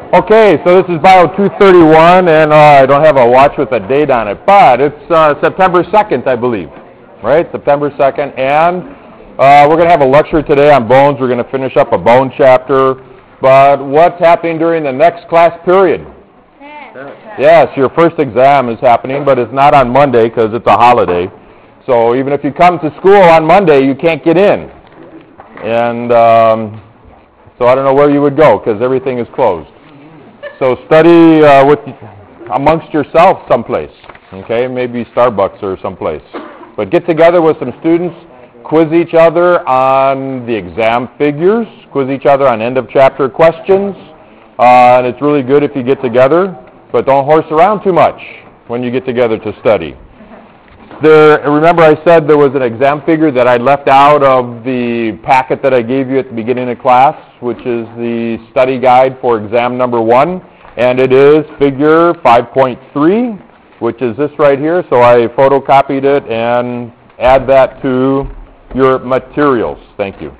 Okay, so this is Bio 231, and I don't have a watch with a date on it, but it's September 2nd, I believe, right? September 2nd, and we're going to have a lecture today on bones. We're going to finish up a bone chapter, but what's happening during the next class period? Yes, your first exam is happening, but it's not on Monday because it's a holiday. So even if you come to school on Monday, you can't get in. And so I don't know where you would go because everything is closed. So study amongst yourself someplace, okay? Maybe Starbucks or someplace. But get together with some students, quiz each other on the exam figures, quiz each other on end of chapter questions. And it's really good if you get together, but don't horse around too much when you get together to study. Remember I said there was an exam figure that I left out of the packet that I gave you at the beginning of class, which is the study guide for exam number 1, and it is figure 5.3, which is this right here. So I photocopied it and add that to your materials. Thank you.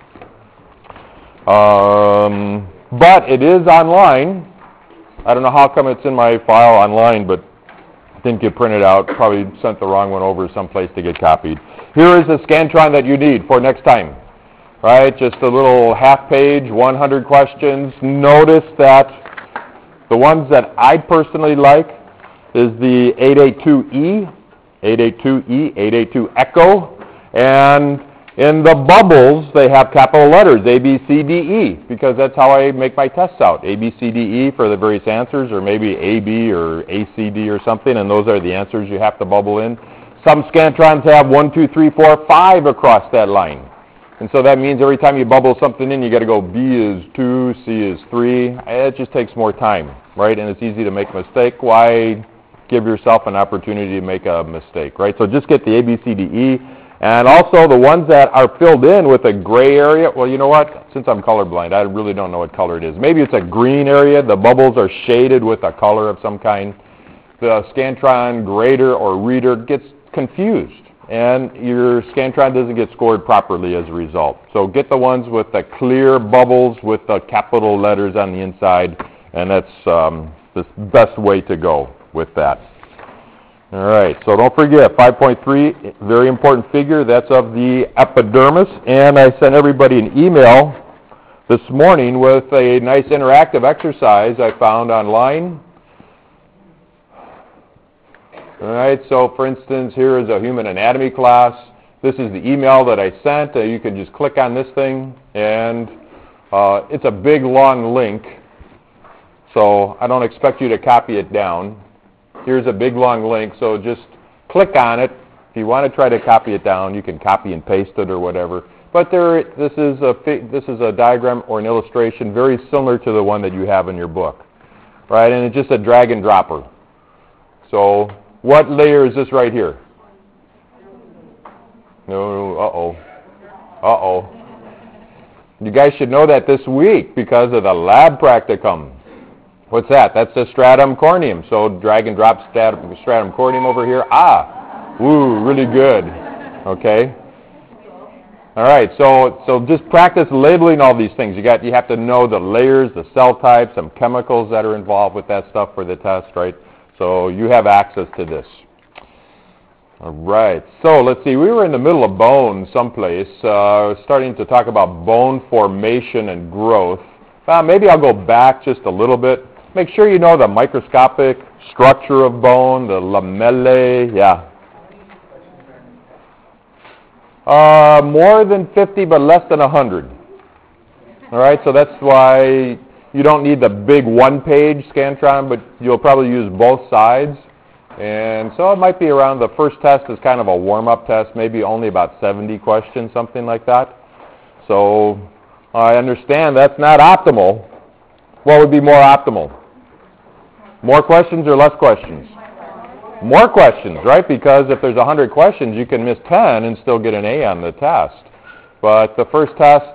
But it is online. I don't know how come it's in my file online, but didn't get printed out, probably sent the wrong one over someplace to get copied. Here is the Scantron that you need for next time, right? Just a little half page, 100 questions. Notice that the ones that I personally like is the 882E, 882E, 882 Echo, and in the bubbles they have capital letters, A, B, C, D, E, because that's how I make my tests out. A, B, C, D, E for the various answers, or maybe A, B, or A, C, D, or something, and those are the answers you have to bubble in. Some Scantrons have 1, 2, 3, 4, 5 across that line. And so that means every time you bubble something in, you got to go B is 2, C is 3. It just takes more time, right? And it's easy to make a mistake. Why give yourself an opportunity to make a mistake, right? So just get the A, B, C, D, E. And also the ones that are filled in with a gray area, well, you know what? Since I'm colorblind, I really don't know what color it is. Maybe it's a green area. The bubbles are shaded with a color of some kind. The Scantron grader or reader gets confused, and your Scantron doesn't get scored properly as a result. So get the ones with the clear bubbles with the capital letters on the inside, and that's the best way to go with that. All right, so don't forget, 5.3, very important figure. That's of the epidermis. And I sent everybody an email this morning with a nice interactive exercise I found online. All right, so for instance, here is a human anatomy class. This is the email that I sent. You can just click on this thing, and it's a big, long link. So I don't expect you to copy it down. Here's a big long link, so just click on it. If you want to try to copy it down, you can copy and paste it or whatever. But this is a diagram or an illustration very similar to the one that you have in your book, right? And it's just a drag and dropper. So what layer is this right here? No, uh-oh. You guys should know that this week because of the lab practicum. What's that? That's the stratum corneum. So drag and drop stratum corneum over here. Woo, really good. Okay. All right. So just practice labeling all these things. You have to know the layers, the cell types, some chemicals that are involved with that stuff for the test, right? So you have access to this. All right. So let's see. We were in the middle of bone someplace, starting to talk about bone formation and growth. Maybe I'll go back just a little bit. Make sure you know the microscopic structure of bone, the lamellae, more than 50, but less than 100. All right, so that's why you don't need the big one-page Scantron, but you'll probably use both sides. And so it might be around the first test is kind of a warm-up test, maybe only about 70 questions, something like that. So I understand that's not optimal. What would be more optimal? More questions or less questions? More questions, right? Because if there's 100 questions, you can miss 10 and still get an A on the test. But the first test,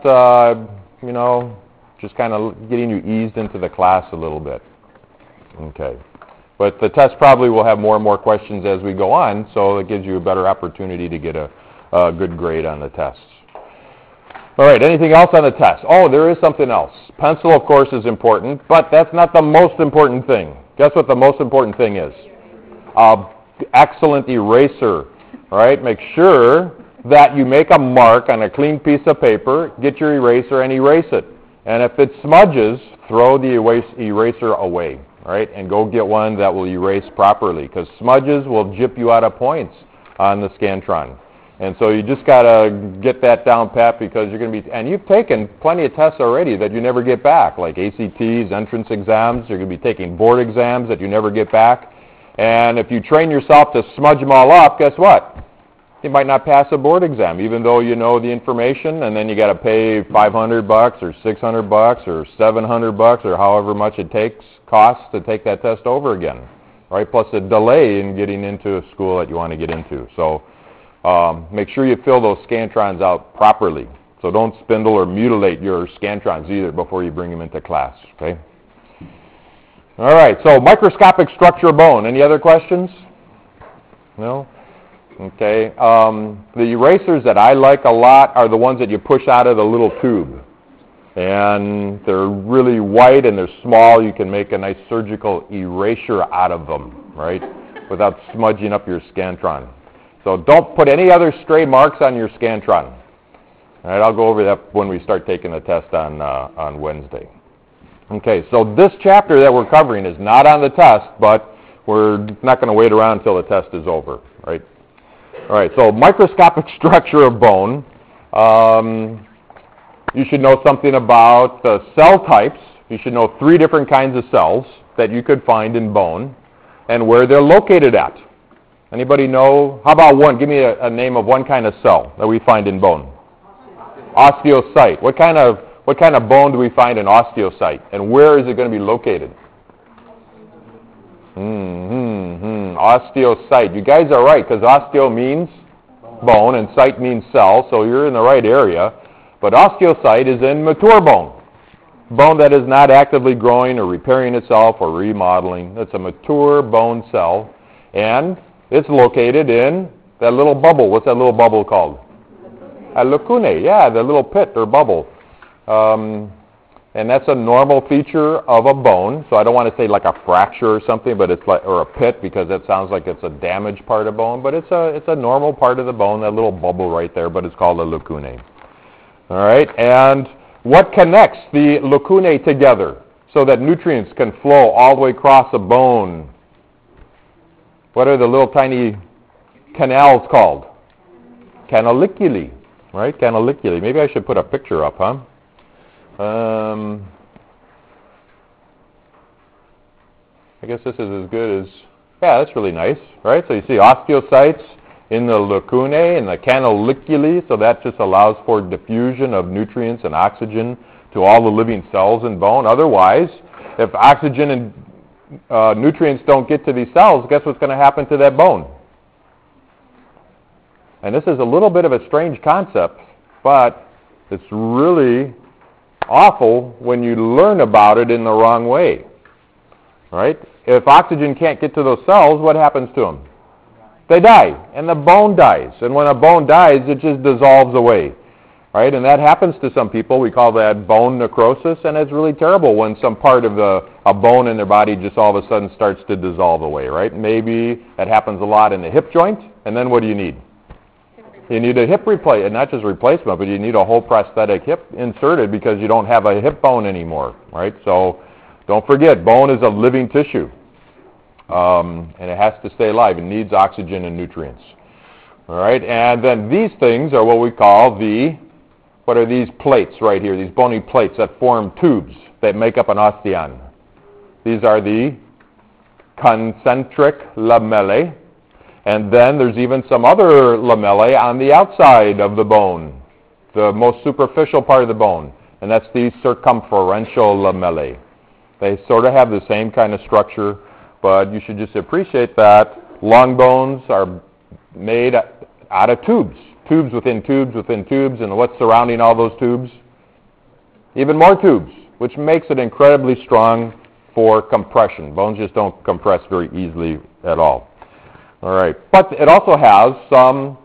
just kind of getting you eased into the class a little bit. Okay. But the test probably will have more and more questions as we go on, so it gives you a better opportunity to get a good grade on the tests. All right, anything else on the test? Oh, there is something else. Pencil, of course, is important, but that's not the most important thing. Guess what the most important thing is? Excellent eraser, all right? Make sure that you make a mark on a clean piece of paper, get your eraser and erase it. And if it smudges, throw the eraser away, all right? And go get one that will erase properly, because smudges will jip you out of points on the Scantron. And so you just got to get that down pat, because you're going to be, and you've taken plenty of tests already that you never get back, like ACTs, entrance exams. You're going to be taking board exams that you never get back. And if you train yourself to smudge them all up, guess what? You might not pass a board exam, even though you know the information, and then you got to pay $500 or $600 or $700 or however much it costs to take that test over again, right? Plus a delay in getting into a school that you want to get into. So make sure you fill those Scantrons out properly. So don't spindle or mutilate your Scantrons either before you bring them into class, okay? All right, so microscopic structure of bone. Any other questions? No? Okay. The erasers that I like a lot are the ones that you push out of the little tube. And they're really white and they're small. You can make a nice surgical erasure out of them, right, without smudging up your Scantron. So don't put any other stray marks on your Scantron. All right, I'll go over that when we start taking the test on Wednesday. Okay, so this chapter that we're covering is not on the test, but we're not going to wait around until the test is over, right? All right, so microscopic structure of bone. You should know something about the cell types. You should know 3 different kinds of cells that you could find in bone and where they're located at. Anybody know? How about one? Give me a name of one kind of cell that we find in bone. Osteocyte. What kind of bone do we find in osteocyte, and where is it going to be located? Osteocyte. You guys are right, because osteo means bone and cyte means cell, so you're in the right area. But osteocyte is in mature bone, bone that is not actively growing or repairing itself or remodeling. It's a mature bone cell, and it's located in that little bubble. What's that little bubble called? A lacunae. Yeah, the little pit or bubble. And that's a normal feature of a bone. So I don't want to say like a fracture or something, but it's like, or a pit, because that sounds like it's a damaged part of bone. But it's a normal part of the bone, that little bubble right there. But it's called a lacunae. All right. And what connects the lacunae together so that nutrients can flow all the way across a bone? What are the little tiny canals called? Canaliculi. Right? Canaliculi. Maybe I should put a picture up, huh? I guess this is as good as, yeah, that's really nice, right? So you see osteocytes in the lacunae and the canaliculi, so that just allows for diffusion of nutrients and oxygen to all the living cells in bone. Otherwise, if oxygen and nutrients don't get to these cells, guess what's going to happen to that bone? And this is a little bit of a strange concept, but it's really awful when you learn about it in the wrong way, right? If oxygen can't get to those cells, what happens to them? They die, and the bone dies. And when a bone dies, it just dissolves away, right? And that happens to some people. We call that bone necrosis, and it's really terrible when some part of a bone in their body just all of a sudden starts to dissolve away, right? Maybe that happens a lot in the hip joint, and then what do you need? You need a hip replacement, not just replacement, but you need a whole prosthetic hip inserted because you don't have a hip bone anymore, right? So don't forget, bone is a living tissue, and it has to stay alive. It needs oxygen and nutrients, all right? And then these things are what we call what are these plates right here, these bony plates that form tubes that make up an osteon. These are the concentric lamellae. And then there's even some other lamellae on the outside of the bone, the most superficial part of the bone, and that's the circumferential lamellae. They sort of have the same kind of structure, but you should just appreciate that long bones are made out of tubes, tubes within tubes within tubes, and what's surrounding all those tubes? Even more tubes, which makes it incredibly strong for compression. Bones just don't compress very easily at all. All right, but it also has some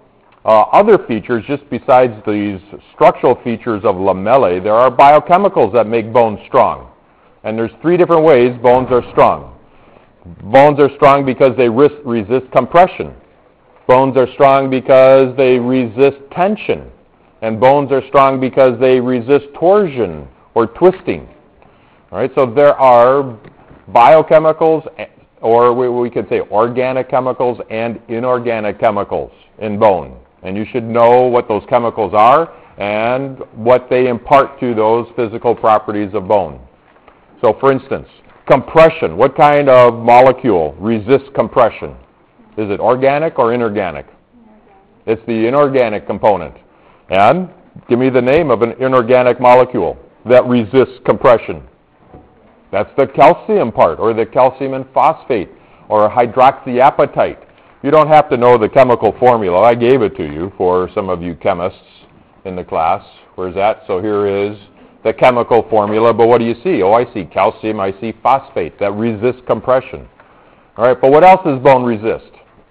other features, just besides these structural features of lamellae, there are biochemicals that make bones strong. And there's 3 different ways bones are strong. Bones are strong because they resist compression. Bones are strong because they resist tension. And bones are strong because they resist torsion or twisting. All right, so there are biochemicals, or we could say organic chemicals and inorganic chemicals in bone. And you should know what those chemicals are and what they impart to those physical properties of bone. So for instance, compression. What kind of molecule resists compression? Is it organic or inorganic? It's the inorganic component. And give me the name of an inorganic molecule that resists compression. That's the calcium part, or the calcium and phosphate, or hydroxyapatite. You don't have to know the chemical formula. I gave it to you for some of you chemists in the class. Where's that? So here is the chemical formula, but what do you see? Oh, I see calcium, I see phosphate that resists compression. All right, but what else does bone resist?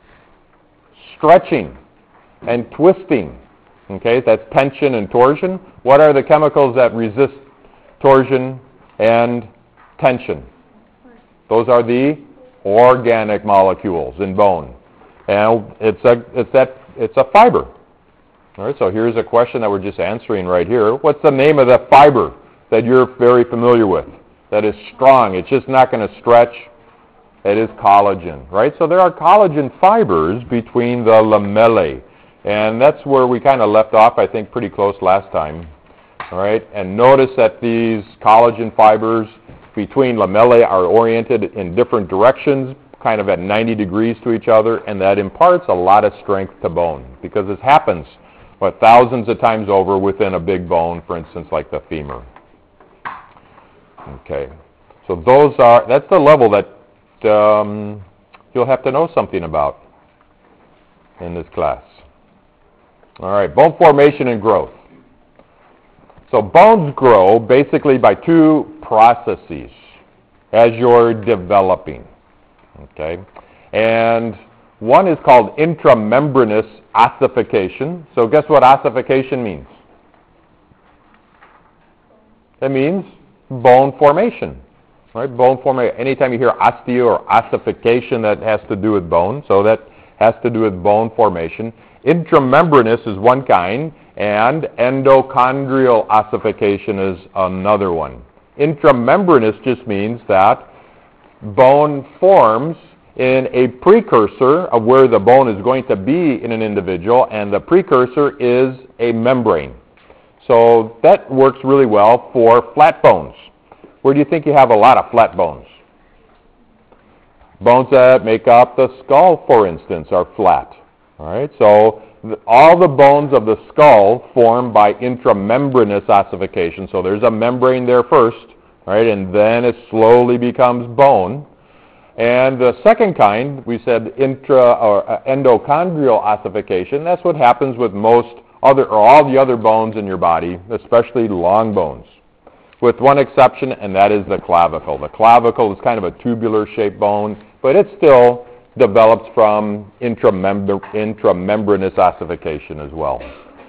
Stretching and twisting. Okay, that's tension and torsion. What are the chemicals that resist torsion and tension? Those are the organic molecules in bone. And it's a fiber. All right, so here's a question that we're just answering right here. What's the name of the fiber that you're very familiar with that is strong? It's just not going to stretch. It is collagen, right? So there are collagen fibers between the lamellae. And that's where we kind of left off, I think, pretty close last time. All right, and notice that these collagen fibers between lamellae are oriented in different directions, kind of at 90 degrees to each other, and that imparts a lot of strength to bone because this happens, thousands of times over within a big bone, for instance, like the femur. Okay, so that's the level that you'll have to know something about in this class. All right, bone formation and growth. So bones grow basically by 2 processes as you're developing. Okay, and one is called intramembranous ossification. So guess what ossification means? It means bone formation. Right? Bone formation. Anytime you hear osteo or ossification, that has to do with bone. So that has to do with bone formation. Intramembranous is one kind, and endochondral ossification is another one. Intramembranous just means that bone forms in a precursor of where the bone is going to be in an individual, and the precursor is a membrane. So that works really well for flat bones. Where do you think you have a lot of flat bones? Bones that make up the skull, for instance, are flat. All right, so all the bones of the skull form by intramembranous ossification. So there's a membrane there first, right, and then it slowly becomes bone. And the second kind, we said endochondral ossification. That's what happens with all the other bones in your body, especially long bones, with one exception, and that is the clavicle. The clavicle is kind of a tubular-shaped bone, but it still develops from intramembranous ossification as well.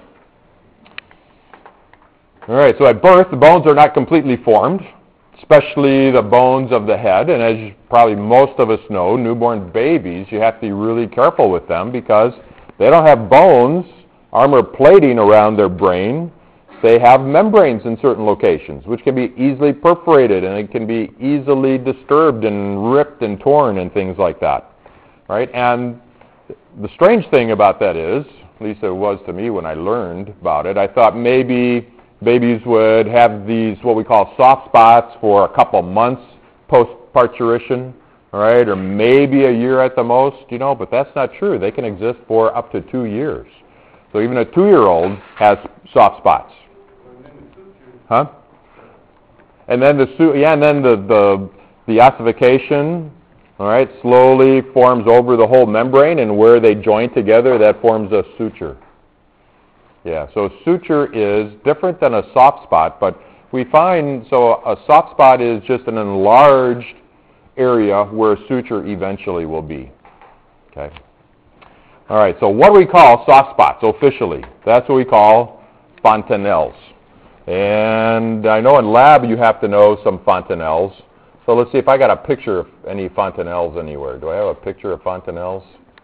All right, so at birth, the bones are not completely formed, especially the bones of the head. And as probably most of us know, newborn babies, you have to be really careful with them because they don't have bones, armor plating around their brain. They have membranes in certain locations, which can be easily perforated, and it can be easily disturbed and ripped and torn and things like that. Right? And the strange thing about that is, at least it was to me when I learned about it, I thought maybe babies would have these, what we call soft spots, for a couple months post-parturition, all right, or maybe a year at the most, but that's not true. They can exist for up to 2 years. So even a 2-year-old has soft spots. Huh? And then the ossification, all right, slowly forms over the whole membrane, and where they join together, that forms a suture. Yeah, so suture is different than a soft spot, but we find, so a soft spot is just an enlarged area where a suture eventually will be. Okay. All right, so what do we call soft spots officially? That's what we call fontanelles. And I know in lab you have to know some fontanelles. So let's see if I got a picture of any fontanelles anywhere. Do I have a picture of fontanelles?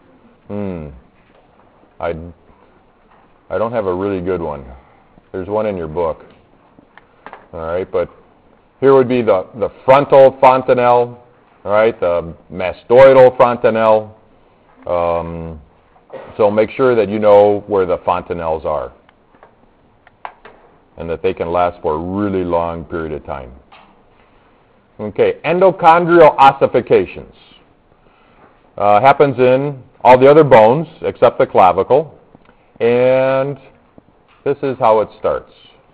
I don't have a really good one. There's one in your book. All right, but here would be the frontal fontanelle, all right, the mastoidal fontanelle. So make sure that you know where the fontanelles are and that they can last for a really long period of time. Okay, endochondrial ossifications. Happens in all the other bones except the clavicle. And this is how it starts.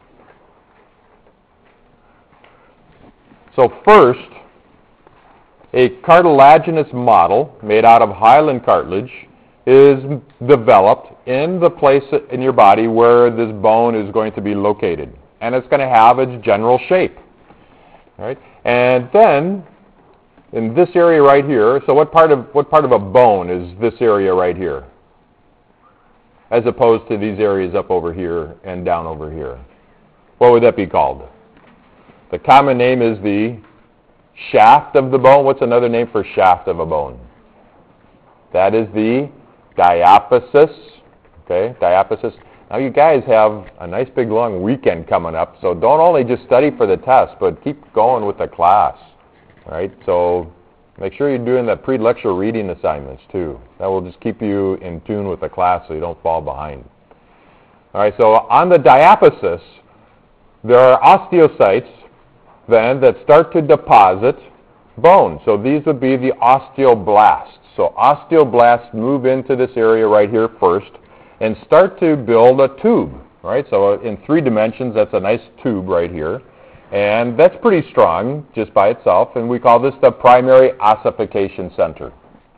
So first, a cartilaginous model made out of hyaline cartilage is developed in the place in your body where this bone is going to be located. And it's going to have its general shape. All right? And then, in this area right here, so what part of a bone is this area right here? As opposed to these areas up over here and down over here. What would that be called? The common name is the shaft of the bone. What's another name for shaft of a bone? That is the diaphysis. Okay, diaphysis. Now you guys have a nice big long weekend coming up, so don't only just study for the test, but keep going with the class. All right, so make sure you're doing the pre-lecture reading assignments too. That will just keep you in tune with the class so you don't fall behind. All right, so on the diaphysis, there are osteocytes then that start to deposit bone. So these would be the osteoblasts. So osteoblasts move into this area right here first and start to build a tube. Right? So in 3 dimensions, that's a nice tube right here. And that's pretty strong just by itself, and we call this the primary ossification center.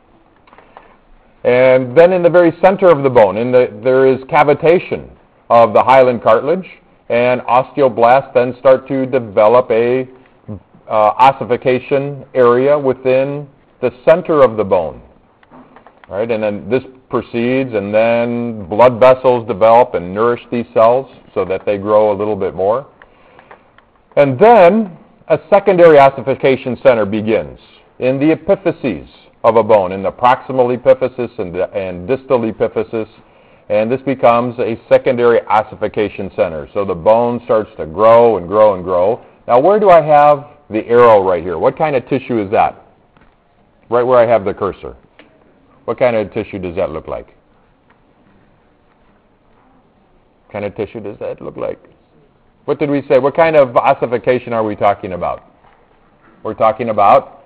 And then in the very center of the bone, there is cavitation of the hyaline cartilage, and osteoblasts then start to develop a ossification area within the center of the bone. Right? And then this proceeds, and then blood vessels develop and nourish these cells so that they grow a little bit more. And then a secondary ossification center begins in the epiphyses of a bone, in the proximal epiphysis and distal epiphysis, and this becomes a secondary ossification center. So the bone starts to grow and grow and grow. Now where do I have the arrow right here? What kind of tissue is that? Right where I have the cursor. What kind of tissue does that look like? What kind of tissue does that look like? What did we say? What kind of ossification are we talking about? We're talking about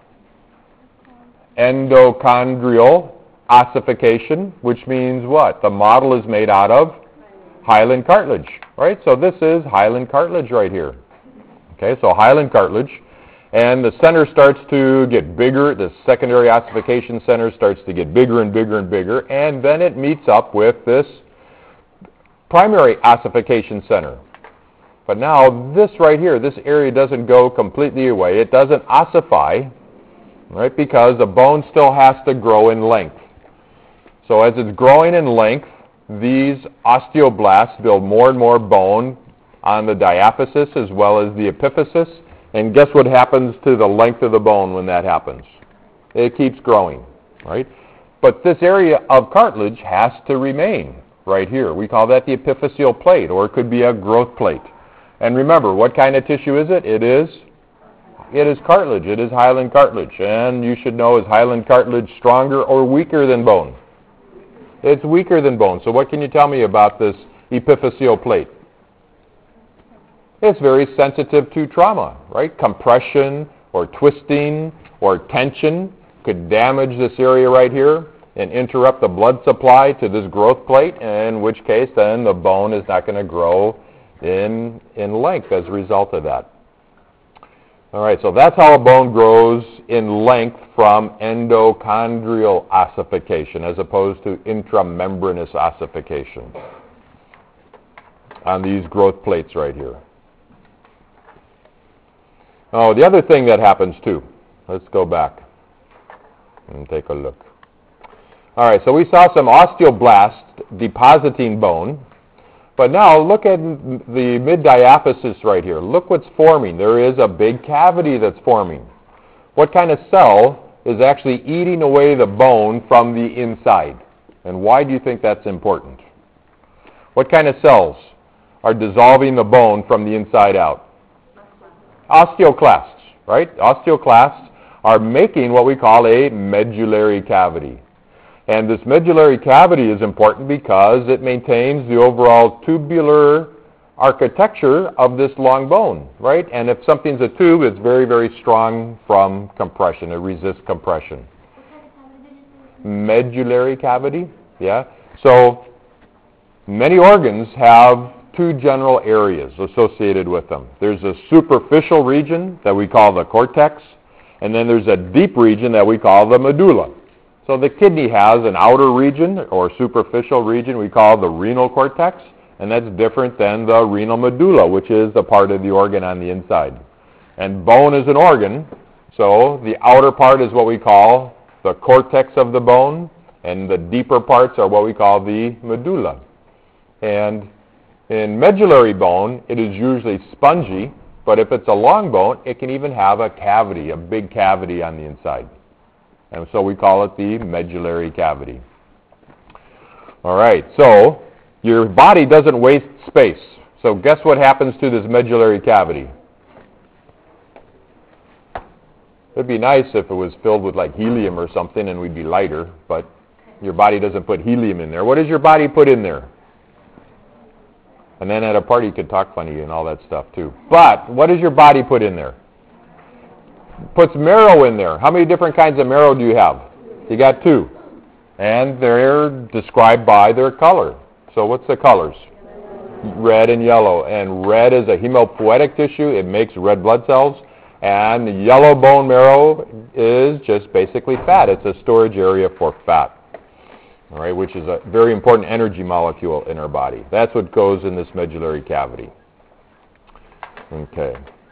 endochondrial ossification, which means what? The model is made out of hyaline cartilage, right? So this is hyaline cartilage right here. Okay, so hyaline cartilage, and the center starts to get bigger. The secondary ossification center starts to get bigger and bigger and bigger, and then it meets up with this primary ossification center. But now this right here, this area doesn't go completely away. It doesn't ossify, right, because the bone still has to grow in length. So as it's growing in length, these osteoblasts build more and more bone on the diaphysis as well as the epiphysis. And guess what happens to the length of the bone when that happens? It keeps growing, right? But this area of cartilage has to remain right here. We call that the epiphyseal plate, or it could be a growth plate. And remember, what kind of tissue is it? It is cartilage. It is hyaline cartilage. And you should know, is hyaline cartilage stronger or weaker than bone? It's weaker than bone. So what can you tell me about this epiphyseal plate? It's very sensitive to trauma, right? Compression or twisting or tension could damage this area right here and interrupt the blood supply to this growth plate, in which case then the bone is not going to grow in length as a result of that. All right, so that's how a bone grows in length from endochondrial ossification as opposed to intramembranous ossification on these growth plates right here. Oh, the other thing that happens too, let's go back and take a look. All right, so we saw some osteoblast depositing bone. But now look at the mid-diaphysis right here. Look what's forming. There is a big cavity that's forming. What kind of cell is actually eating away the bone from the inside? And why do you think that's important? What kind of cells are dissolving the bone from the inside out? Osteoclasts, right? Osteoclasts are making what we call a medullary cavity. And this medullary cavity is important because it maintains the overall tubular architecture of this long bone, right? And if something's a tube, it's very, very strong from compression. It resists compression. Medullary cavity, yeah. So many organs have two general areas associated with them. There's a superficial region that we call the cortex, and then there's a deep region that we call the medulla. So the kidney has an outer region or superficial region we call the renal cortex, and that's different than the renal medulla, which is the part of the organ on the inside. And bone is an organ, so the outer part is what we call the cortex of the bone, and the deeper parts are what we call the medulla. And in medullary bone, it is usually spongy, but if it's a long bone, it can even have a cavity, a big cavity on the inside. And so we call it the medullary cavity. All right, so your body doesn't waste space. So guess what happens to this medullary cavity? It'd be nice if it was filled with like helium or something and we'd be lighter, but your body doesn't put helium in there. What does your body put in there? And then at a party you could talk funny and all that stuff too. But what does your body put in there? Puts marrow in there. How many different kinds of marrow do you have? You got two. And they're described by their color. So what's the colors? Red and yellow. And red is a hemopoietic tissue. It makes red blood cells. And yellow bone marrow is just basically fat. It's a storage area for fat. All right, which is a very important energy molecule in our body. That's what goes in this medullary cavity. Okay.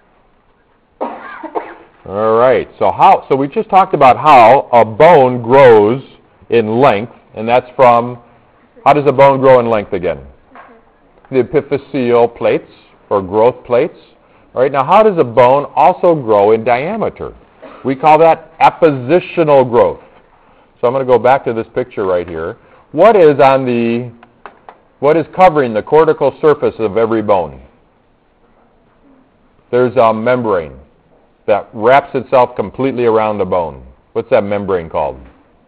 All right, so we just talked about how a bone grows in length, and that's from, how does a bone grow in length again? The epiphyseal plates, or growth plates. All right, now how does a bone also grow in diameter? We call that appositional growth. So I'm going to go back to this picture right here. What is covering the cortical surface of every bone? There's a membrane that wraps itself completely around the bone. What's that membrane called?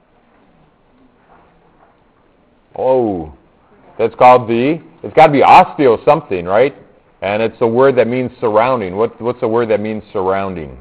Oh, that's called it's got to be osteo something, right? And it's a word that means surrounding. What's a word that means surrounding?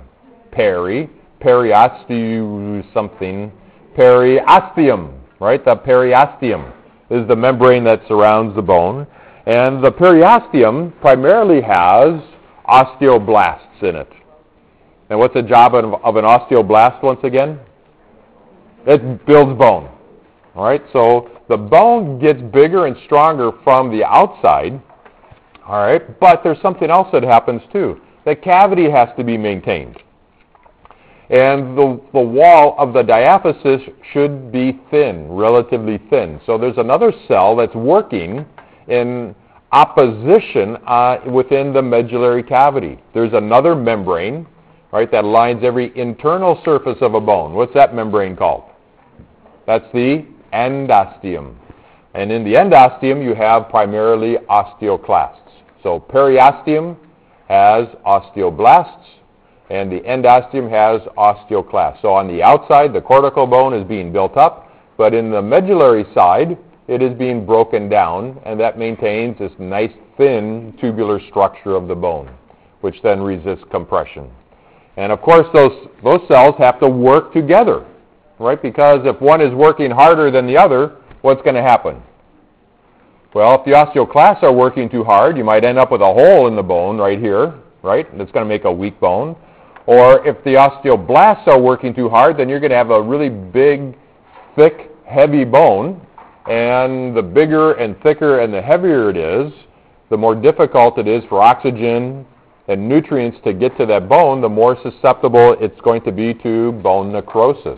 Periosteo something. Periosteum, right? The periosteum is the membrane that surrounds the bone. And the periosteum primarily has osteoblasts in it. And what's the job of an osteoblast once again? It builds bone. All right, so the bone gets bigger and stronger from the outside. All right, but there's something else that happens too. The cavity has to be maintained. And the wall of the diaphysis should be thin, relatively thin. So there's another cell that's working in opposition within the medullary cavity. There's another membrane, right, that lines every internal surface of a bone. What's that membrane called? That's the endosteum. And in the endosteum, you have primarily osteoclasts. So periosteum has osteoblasts, and the endosteum has osteoclasts. So on the outside, the cortical bone is being built up, but in the medullary side, it is being broken down, and that maintains this nice, thin, tubular structure of the bone, which then resists compression. And of course, those cells have to work together, right? Because if one is working harder than the other, what's going to happen? Well, if the osteoclasts are working too hard, you might end up with a hole in the bone right here, right? And it's going to make a weak bone. Or if the osteoblasts are working too hard, then you're going to have a really big, thick, heavy bone. And the bigger and thicker and the heavier it is, the more difficult it is for oxygen and nutrients to get to that bone, the more susceptible it's going to be to bone necrosis.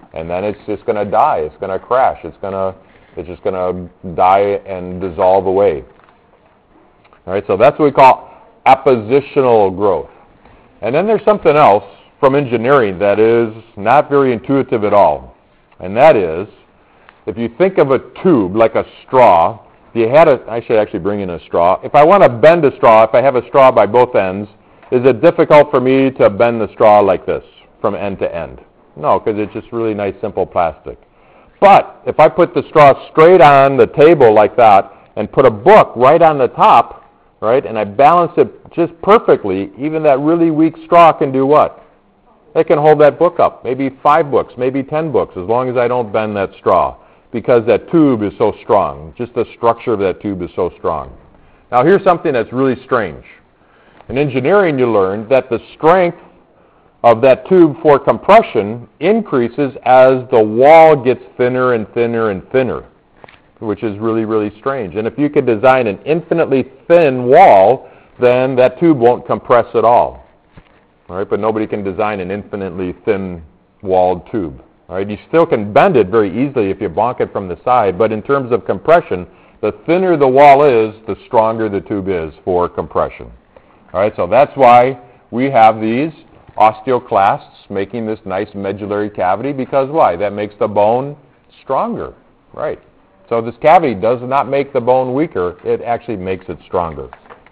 and then it's just going to die. It's going to crash. It's just going to die and dissolve away. All right, so that's what we call appositional growth. And then there's something else from engineering that is not very intuitive at all, and that is, if you think of a tube like a straw, I should actually bring in a straw. If I want to bend a straw, if I have a straw by both ends, is it difficult for me to bend the straw like this from end to end? No, because it's just really nice, simple plastic. But if I put the straw straight on the table like that and put a book right on the top, right, and I balance it just perfectly, even that really weak straw can do what? It can hold that book up, maybe 5 books, maybe 10 books, as long as I don't bend that straw, because that tube is so strong. Just the structure of that tube is so strong. Now here's something that's really strange. In engineering, you learn that the strength of that tube for compression increases as the wall gets thinner and thinner and thinner, which is really, really strange. And if you could design an infinitely thin wall, then that tube won't compress at all. All right, but nobody can design an infinitely thin walled tube. All right, you still can bend it very easily if you bonk it from the side, but in terms of compression, the thinner the wall is, the stronger the tube is for compression. All right, so that's why we have these osteoclasts making this nice medullary cavity, because why? That makes the bone stronger, right? So this cavity does not make the bone weaker, it actually makes it stronger.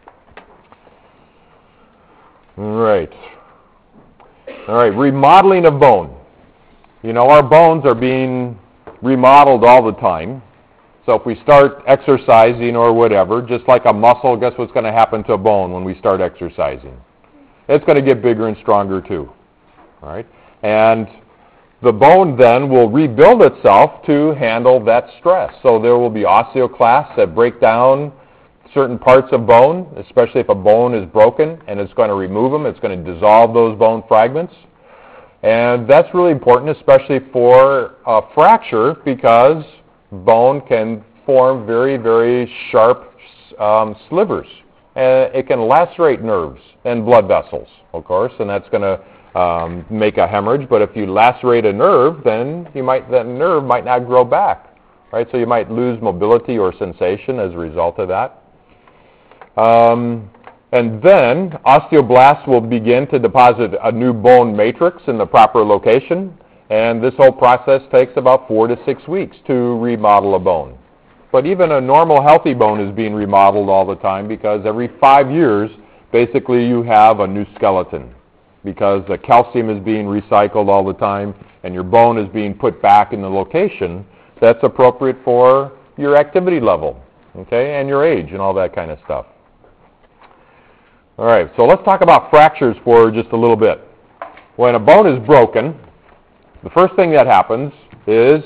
Right. All right, remodeling of bone. You know, our bones are being remodeled all the time. So if we start exercising or whatever, just like a muscle, guess what's going to happen to a bone when we start exercising? It's going to get bigger and stronger too. All right? And the bone then will rebuild itself to handle that stress. So there will be osteoclasts that break down certain parts of bone, especially if a bone is broken, and it's going to remove them. It's going to dissolve those bone fragments. And that's really important, especially for a fracture, because bone can form very, very sharp slivers. And it can lacerate nerves and blood vessels, of course, and that's going to make a hemorrhage. But if you lacerate a nerve, then that nerve might not grow back, right? So you might lose mobility or sensation as a result of that. And then osteoblasts will begin to deposit a new bone matrix in the proper location, and this whole process takes about 4 to 6 weeks to remodel a bone. But even a normal healthy bone is being remodeled all the time, because every 5 years, basically you have a new skeleton, because the calcium is being recycled all the time, and your bone is being put back in the location that's appropriate for your activity level, okay, and your age and all that kind of stuff. All right, so let's talk about fractures for just a little bit. When a bone is broken, the first thing that happens is,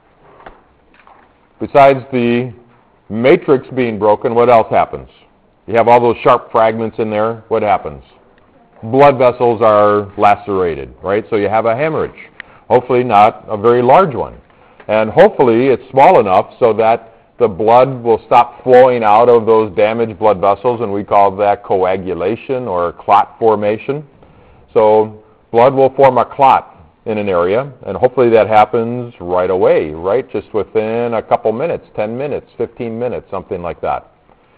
besides the matrix being broken, what else happens? You have all those sharp fragments in there. What happens? Blood vessels are lacerated, right? So you have a hemorrhage. Hopefully not a very large one. And hopefully it's small enough so that the blood will stop flowing out of those damaged blood vessels, and we call that coagulation or clot formation. So blood will form a clot in an area, and hopefully that happens right away, right? Just within a couple minutes, 10 minutes, 15 minutes, something like that.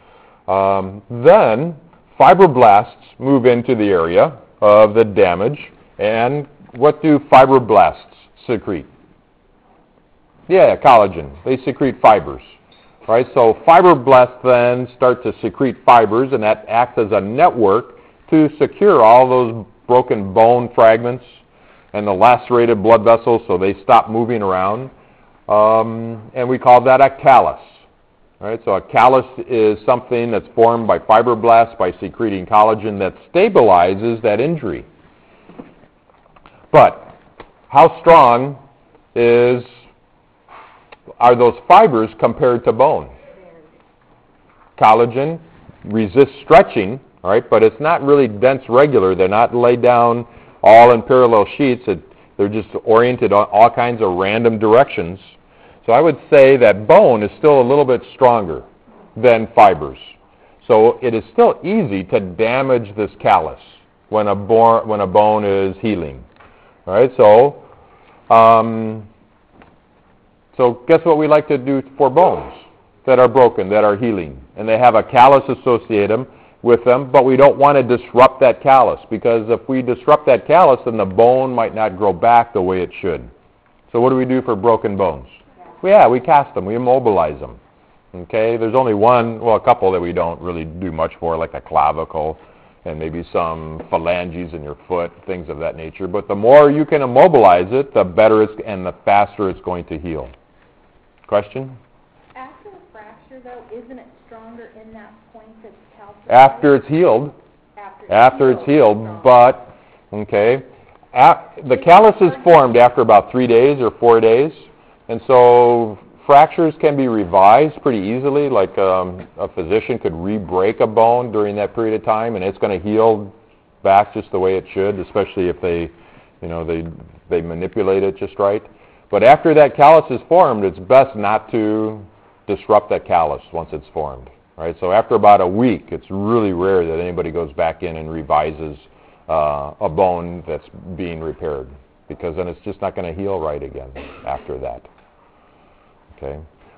Then fibroblasts move into the area of the damage, and what do fibroblasts secrete? Yeah, collagen. They secrete fibers. Right, so fibroblasts then start to secrete fibers, and that acts as a network to secure all those broken bone fragments and the lacerated blood vessels so they stop moving around. And we call that a callus. Right, so a callus is something that's formed by fibroblasts by secreting collagen that stabilizes that injury. But how strong are those fibers compared to bone? Collagen resists stretching, all right, but it's not really dense regular. They're not laid down all in parallel sheets. They're just oriented on all kinds of random directions. So I would say that bone is still a little bit stronger than fibers. So it is still easy to damage this callus when a bone is healing. All right, so So guess what we like to do for bones that are broken, that are healing? And they have a callus associated with them, but we don't want to disrupt that callus, because if we disrupt that callus, then the bone might not grow back the way it should. So what do we do for broken bones? Yeah, we cast them, we immobilize them. Okay, there's only a couple that we don't really do much for, like a clavicle and maybe some phalanges in your foot, things of that nature. But the more you can immobilize it, the better and the faster it's going to heal. Question? After the fracture, though, isn't it stronger in that point that's calcified? After it's healed. After it's healed, but, okay, the callus is formed after about 3 days or 4 days, and so fractures can be revised pretty easily, like a physician could re-break a bone during that period of time, and it's going to heal back just the way it should, especially if they manipulate it just right. But after that callus is formed, it's best not to disrupt that callus once it's formed. Right? So after about a week, it's really rare that anybody goes back in and revises a bone that's being repaired, because then it's just not going to heal right again after that. Okay.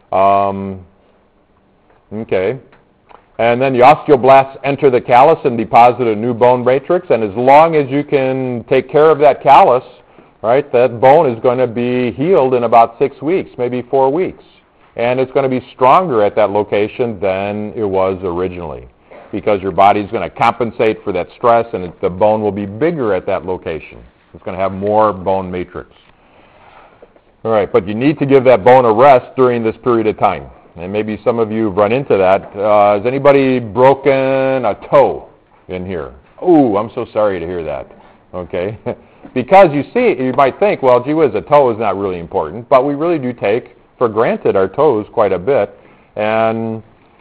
Okay. And then the osteoblasts enter the callus and deposit a new bone matrix, and as long as you can take care of that callus, right, that bone is going to be healed in about 6 weeks, maybe 4 weeks. And it's going to be stronger at that location than it was originally, because your body's going to compensate for that stress, and the bone will be bigger at that location. It's going to have more bone matrix. All right, but you need to give that bone a rest during this period of time. And maybe some of you have run into that. Has anybody broken a toe in here? Oh, I'm so sorry to hear that. Okay. Because you might think, well, gee whiz, a toe is not really important, but we really do take for granted our toes quite a bit. And,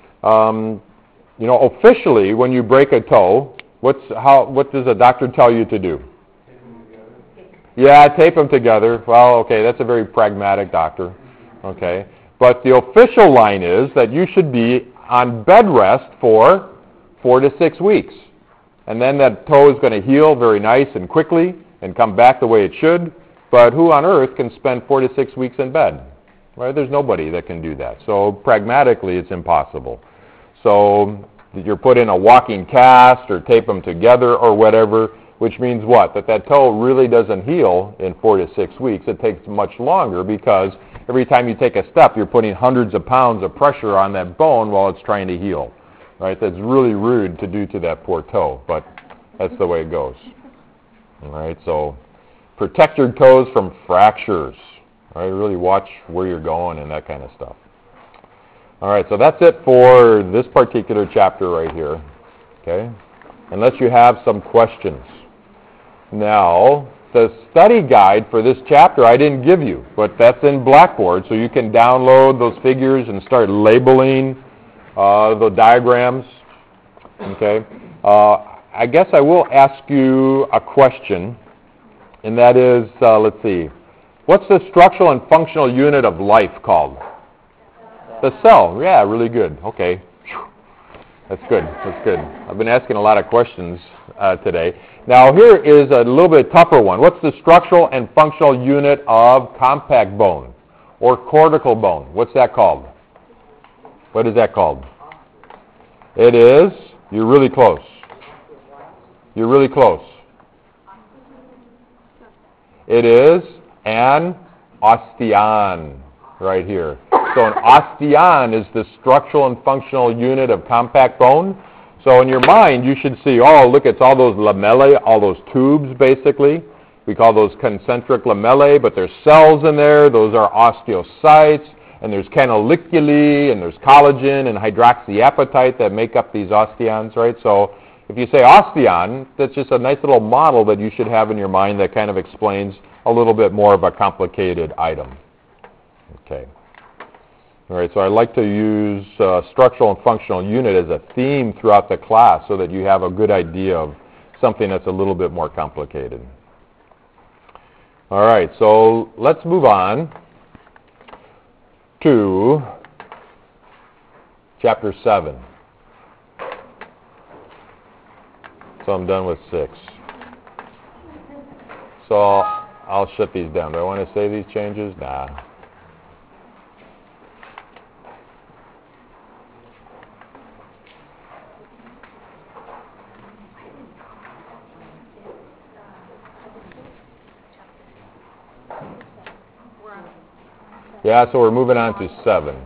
officially, when you break a toe, what does a doctor tell you to do? Yeah, tape them together. Well, okay, that's a very pragmatic doctor. Okay. But the official line is that you should be on bed rest for 4 to 6 weeks. And then that toe is going to heal very nice and quickly and come back the way it should. But who on earth can spend 4 to 6 weeks in bed? Right? There's nobody that can do that. So pragmatically, it's impossible. So you're put in a walking cast or tape them together or whatever, which means what? That toe really doesn't heal in 4 to 6 weeks. It takes much longer, because every time you take a step, you're putting hundreds of pounds of pressure on that bone while it's trying to heal. Right? That's really rude to do to that poor toe, but that's the way it goes. All right, so protect your toes from fractures. All right, really watch where you're going and that kind of stuff. All right, so that's it for this particular chapter right here. Okay, unless you have some questions. Now, the study guide for this chapter I didn't give you, but that's in Blackboard, so you can download those figures and start labeling the diagrams. Okay, I guess I will ask you a question, and that is, let's see, what's the structural and functional unit of life called? The cell. Yeah, really good. Okay. That's good. That's good. I've been asking a lot of questions today. Now, here is a little bit tougher one. What's the structural and functional unit of compact bone or cortical bone? What's that called? What is that called? It is, you're really close. You're really close. It is an osteon right here. So an osteon is the structural and functional unit of compact bone. So in your mind, you should see, oh, look, it's all those lamellae, all those tubes, basically. We call those concentric lamellae, but there's cells in there. Those are osteocytes, and there's canaliculi, and there's collagen and hydroxyapatite that make up these osteons, right? So if you say osteon, that's just a nice little model that you should have in your mind that kind of explains a little bit more of a complicated item. Okay. All right, so I like to use structural and functional unit as a theme throughout the class so that you have a good idea of something that's a little bit more complicated. All right, so let's move on to chapter 7. So I'm done with 6. So I'll shut these down. Do I want to save these changes? Nah. Yeah, so we're moving on to 7.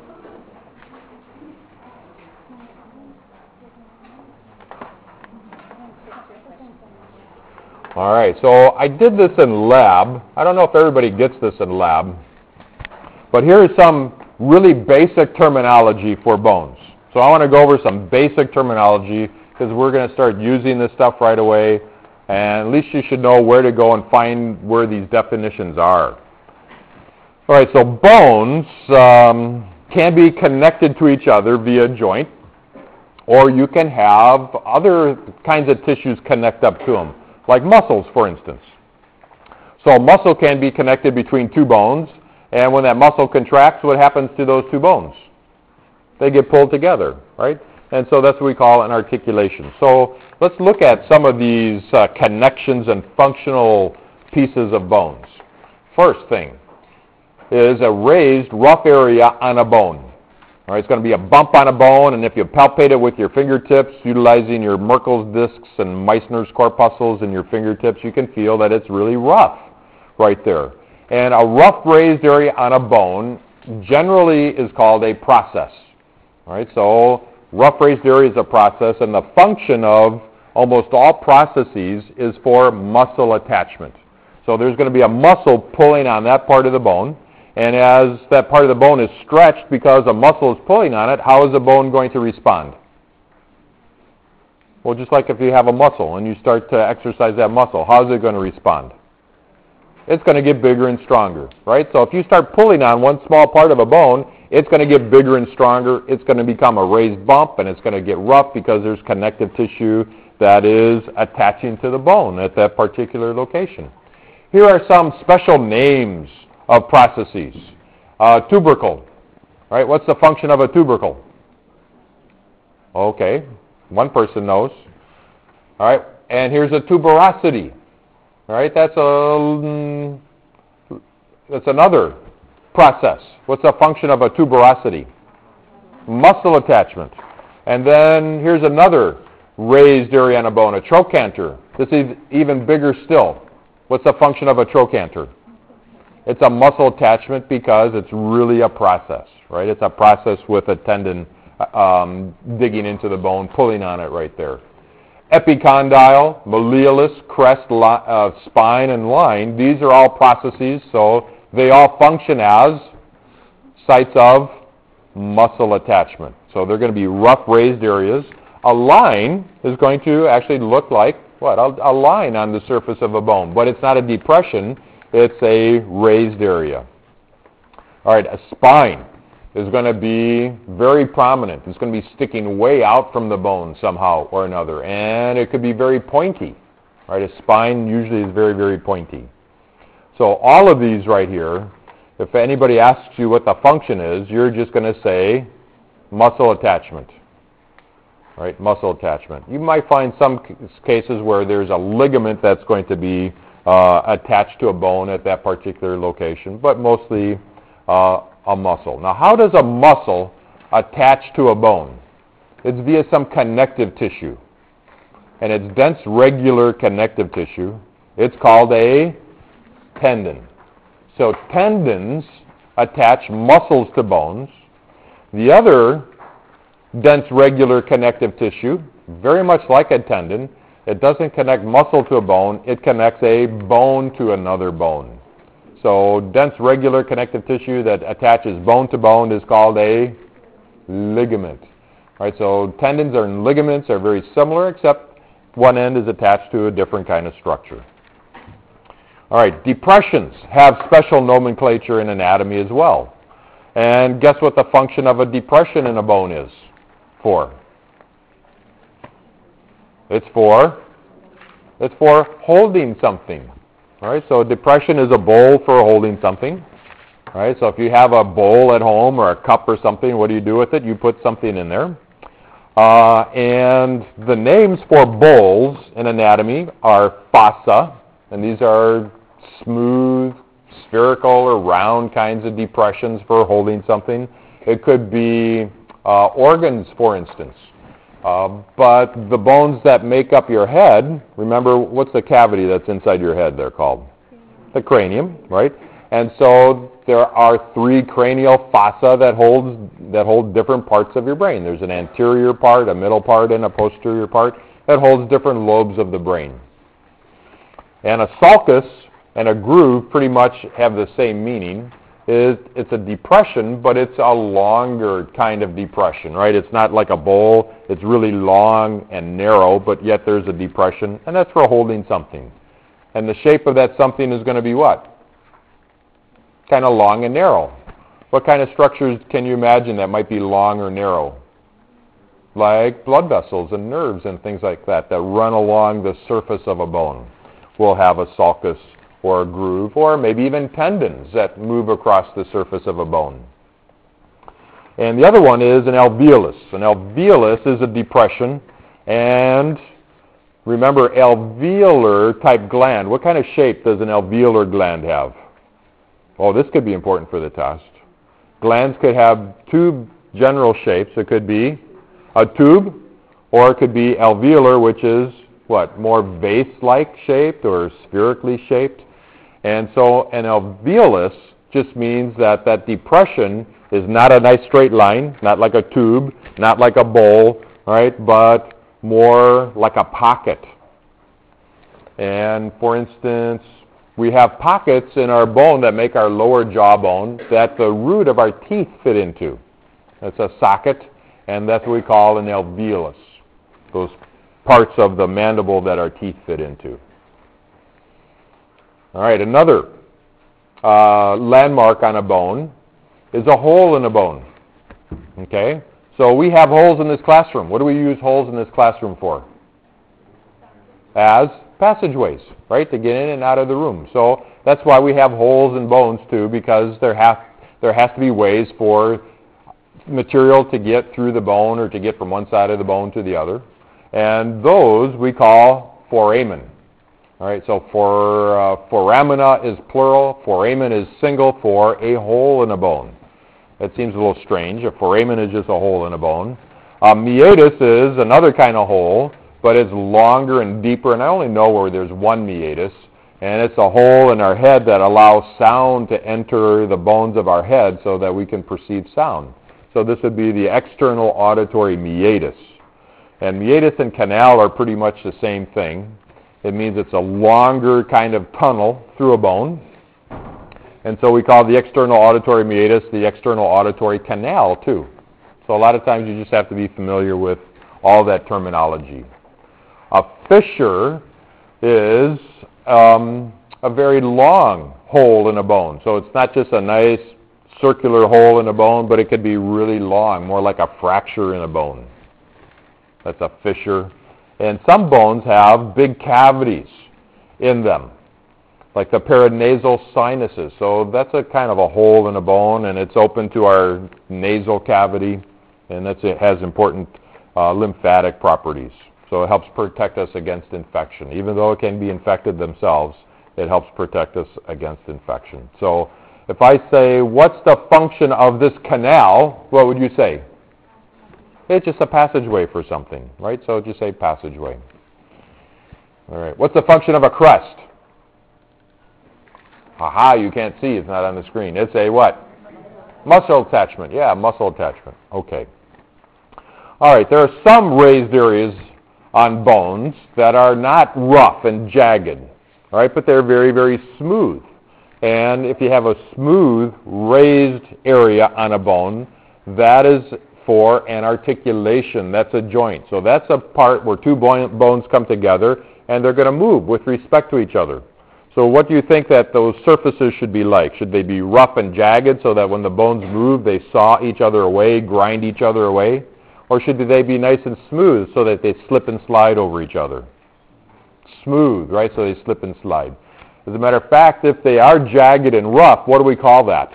All right, so I did this in lab. I don't know if everybody gets this in lab, but here is some really basic terminology for bones. So I want to go over some basic terminology because we're going to start using this stuff right away, and at least you should know where to go and find where these definitions are. All right, so bones can be connected to each other via joint, or you can have other kinds of tissues connect up to them, like muscles, for instance. So a muscle can be connected between two bones, and when that muscle contracts, what happens to those two bones? They get pulled together, right? And so that's what we call an articulation. So let's look at some of these connections and functional pieces of bones. First thing is a raised rough area on a bone. All right, it's going to be a bump on a bone, and if you palpate it with your fingertips, utilizing your Merkel's discs and Meissner's corpuscles in your fingertips, you can feel that it's really rough right there. And a rough raised area on a bone generally is called a process. All right, so rough raised area is a process, and the function of almost all processes is for muscle attachment. So there's going to be a muscle pulling on that part of the bone, and as that part of the bone is stretched because a muscle is pulling on it, how is the bone going to respond? Well, just like if you have a muscle and you start to exercise that muscle, how is it going to respond? It's going to get bigger and stronger, right? So if you start pulling on one small part of a bone, it's going to get bigger and stronger. It's going to become a raised bump, and it's going to get rough because there's connective tissue that is attaching to the bone at that particular location. Here are some special names of processes. Tubercle, right? What's the function of a tubercle? Okay, one person knows. All right, and here's a tuberosity. All right, that's another process. What's the function of a tuberosity? Muscle attachment. And then here's another raised area on a bone, a trochanter. This is even bigger still. What's the function of a trochanter? It's a muscle attachment because it's really a process, right? It's a process with a tendon digging into the bone, pulling on it right there. Epicondyle, malleolus, crest, spine, and line, these are all processes, so they all function as sites of muscle attachment. So they're going to be rough raised areas. A line is going to actually look like, what? A line on the surface of a bone, but it's not a depression. It's a raised area. All right, a spine is going to be very prominent. It's going to be sticking way out from the bone somehow or another, and it could be very pointy. Right, a spine usually is very, very pointy. So all of these right here, if anybody asks you what the function is, you're just going to say muscle attachment. Right, muscle attachment. You might find some cases where there's a ligament that's going to be attached to a bone at that particular location, but mostly a muscle. Now, how does a muscle attach to a bone? It's via some connective tissue, and it's dense, regular connective tissue. It's called a tendon. So tendons attach muscles to bones. The other dense, regular connective tissue, very much like a tendon, it doesn't connect muscle to a bone, it connects a bone to another bone. So dense, regular connective tissue that attaches bone to bone is called a ligament. Right, so tendons and ligaments are very similar, except one end is attached to a different kind of structure. All right, depressions have special nomenclature in anatomy as well. And guess what the function of a depression in a bone is for? It's for holding something. All right, so a depression is a bowl for holding something. All right, so if you have a bowl at home or a cup or something, what do you do with it? You put something in there. And the names for bowls in anatomy are fossa, and these are smooth, spherical or round kinds of depressions for holding something. It could be organs, for instance. But the bones that make up your head, remember, what's the cavity that's inside your head they're called? The cranium, right? And so there are 3 cranial fossa that hold different parts of your brain. There's an anterior part, a middle part, and a posterior part that holds different lobes of the brain. And a sulcus and a groove pretty much have the same meaning. It's a depression, but it's a longer kind of depression, right? It's not like a bowl. It's really long and narrow, but yet there's a depression, and that's for holding something. And the shape of that something is going to be what? Kind of long and narrow. What kind of structures can you imagine that might be long or narrow? Like blood vessels and nerves and things like that run along the surface of a bone. We'll have a sulcus or a groove, or maybe even tendons that move across the surface of a bone. And the other one is an alveolus. An alveolus is a depression, and remember, alveolar type gland. What kind of shape does an alveolar gland have? Oh, this could be important for the test. Glands could have 2 general shapes. It could be a tube, or it could be alveolar, which is what? More vase-like shaped or spherically shaped. And so an alveolus just means that that depression is not a nice straight line, not like a tube, not like a bowl, right, but more like a pocket. And for instance, we have pockets in our bone that make our lower jawbone that the root of our teeth fit into. That's a socket, and that's what we call an alveolus, those parts of the mandible that our teeth fit into. All right, another landmark on a bone is a hole in a bone. Okay? So we have holes in this classroom. What do we use holes in this classroom for? As passageways, right, to get in and out of the room. So that's why we have holes in bones too, because there has to be ways for material to get through the bone or to get from one side of the bone to the other. And those we call foramen. All right, so foramina is plural, foramen is single for a hole in a bone. That seems a little strange. A foramen is just a hole in a bone. Meatus is another kind of hole, but it's longer and deeper, and I only know where there's one meatus, and it's a hole in our head that allows sound to enter the bones of our head so that we can perceive sound. So this would be the external auditory meatus. And meatus and canal are pretty much the same thing. It means it's a longer kind of tunnel through a bone. And so we call the external auditory meatus the external auditory canal too. So a lot of times you just have to be familiar with all that terminology. A fissure is a very long hole in a bone. So it's not just a nice circular hole in a bone, but it could be really long, more like a fracture in a bone. That's a fissure. And some bones have big cavities in them, like the paranasal sinuses. So that's a kind of a hole in a bone, and it's open to our nasal cavity, and it has important lymphatic properties. So it helps protect us against infection. Even though it can be infected themselves, it helps protect us against infection. So if I say, what's the function of this canal, what would you say? It's just a passageway for something, right? So just say passageway. All right. What's the function of a crest? Aha, you can't see. It's not on the screen. It's a what? Muscle attachment. Yeah, muscle attachment. Okay. All right. There are some raised areas on bones that are not rough and jagged, all right, but they're very, very smooth. And if you have a smooth, raised area on a bone, that is for an articulation. That's a joint. So that's a part where 2 bones come together, and they're going to move with respect to each other. So what do you think that those surfaces should be like? Should they be rough and jagged so that when the bones move, they saw each other away, grind each other away? Or should they be nice and smooth so that they slip and slide over each other? Smooth, right? So they slip and slide. As a matter of fact, if they are jagged and rough, what do we call that?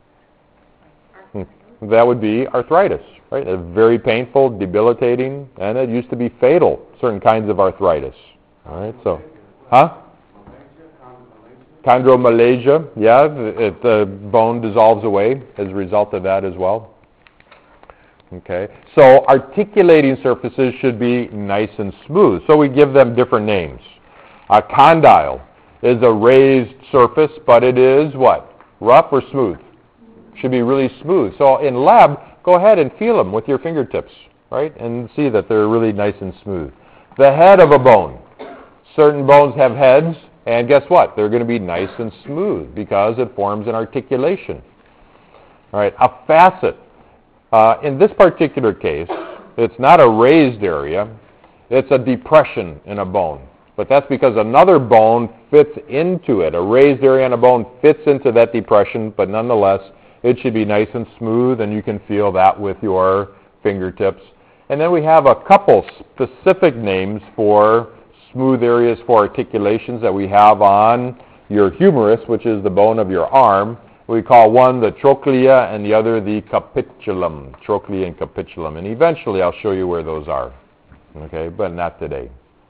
That would be arthritis, right? It's very painful, debilitating, and it used to be fatal, certain kinds of arthritis. All right, so, huh? Chondromalacia, yeah, the bone dissolves away as a result of that as well. Okay, so articulating surfaces should be nice and smooth, so we give them different names. A condyle is a raised surface, but it is what? Rough or smooth? Should be really smooth. So in lab, go ahead and feel them with your fingertips, right, and see that they're really nice and smooth. The head of a bone. Certain bones have heads, and guess what? They're going to be nice and smooth because it forms an articulation. All right, a facet. In this particular case, it's not a raised area, it's a depression in a bone. But that's because another bone fits into it. A raised area on a bone fits into that depression, but nonetheless, it should be nice and smooth, and you can feel that with your fingertips. And then we have a couple specific names for smooth areas for articulations that we have on your humerus, which is the bone of your arm. We call one the trochlea and the other the capitulum, trochlea and capitulum. And eventually I'll show you where those are, okay, but not today.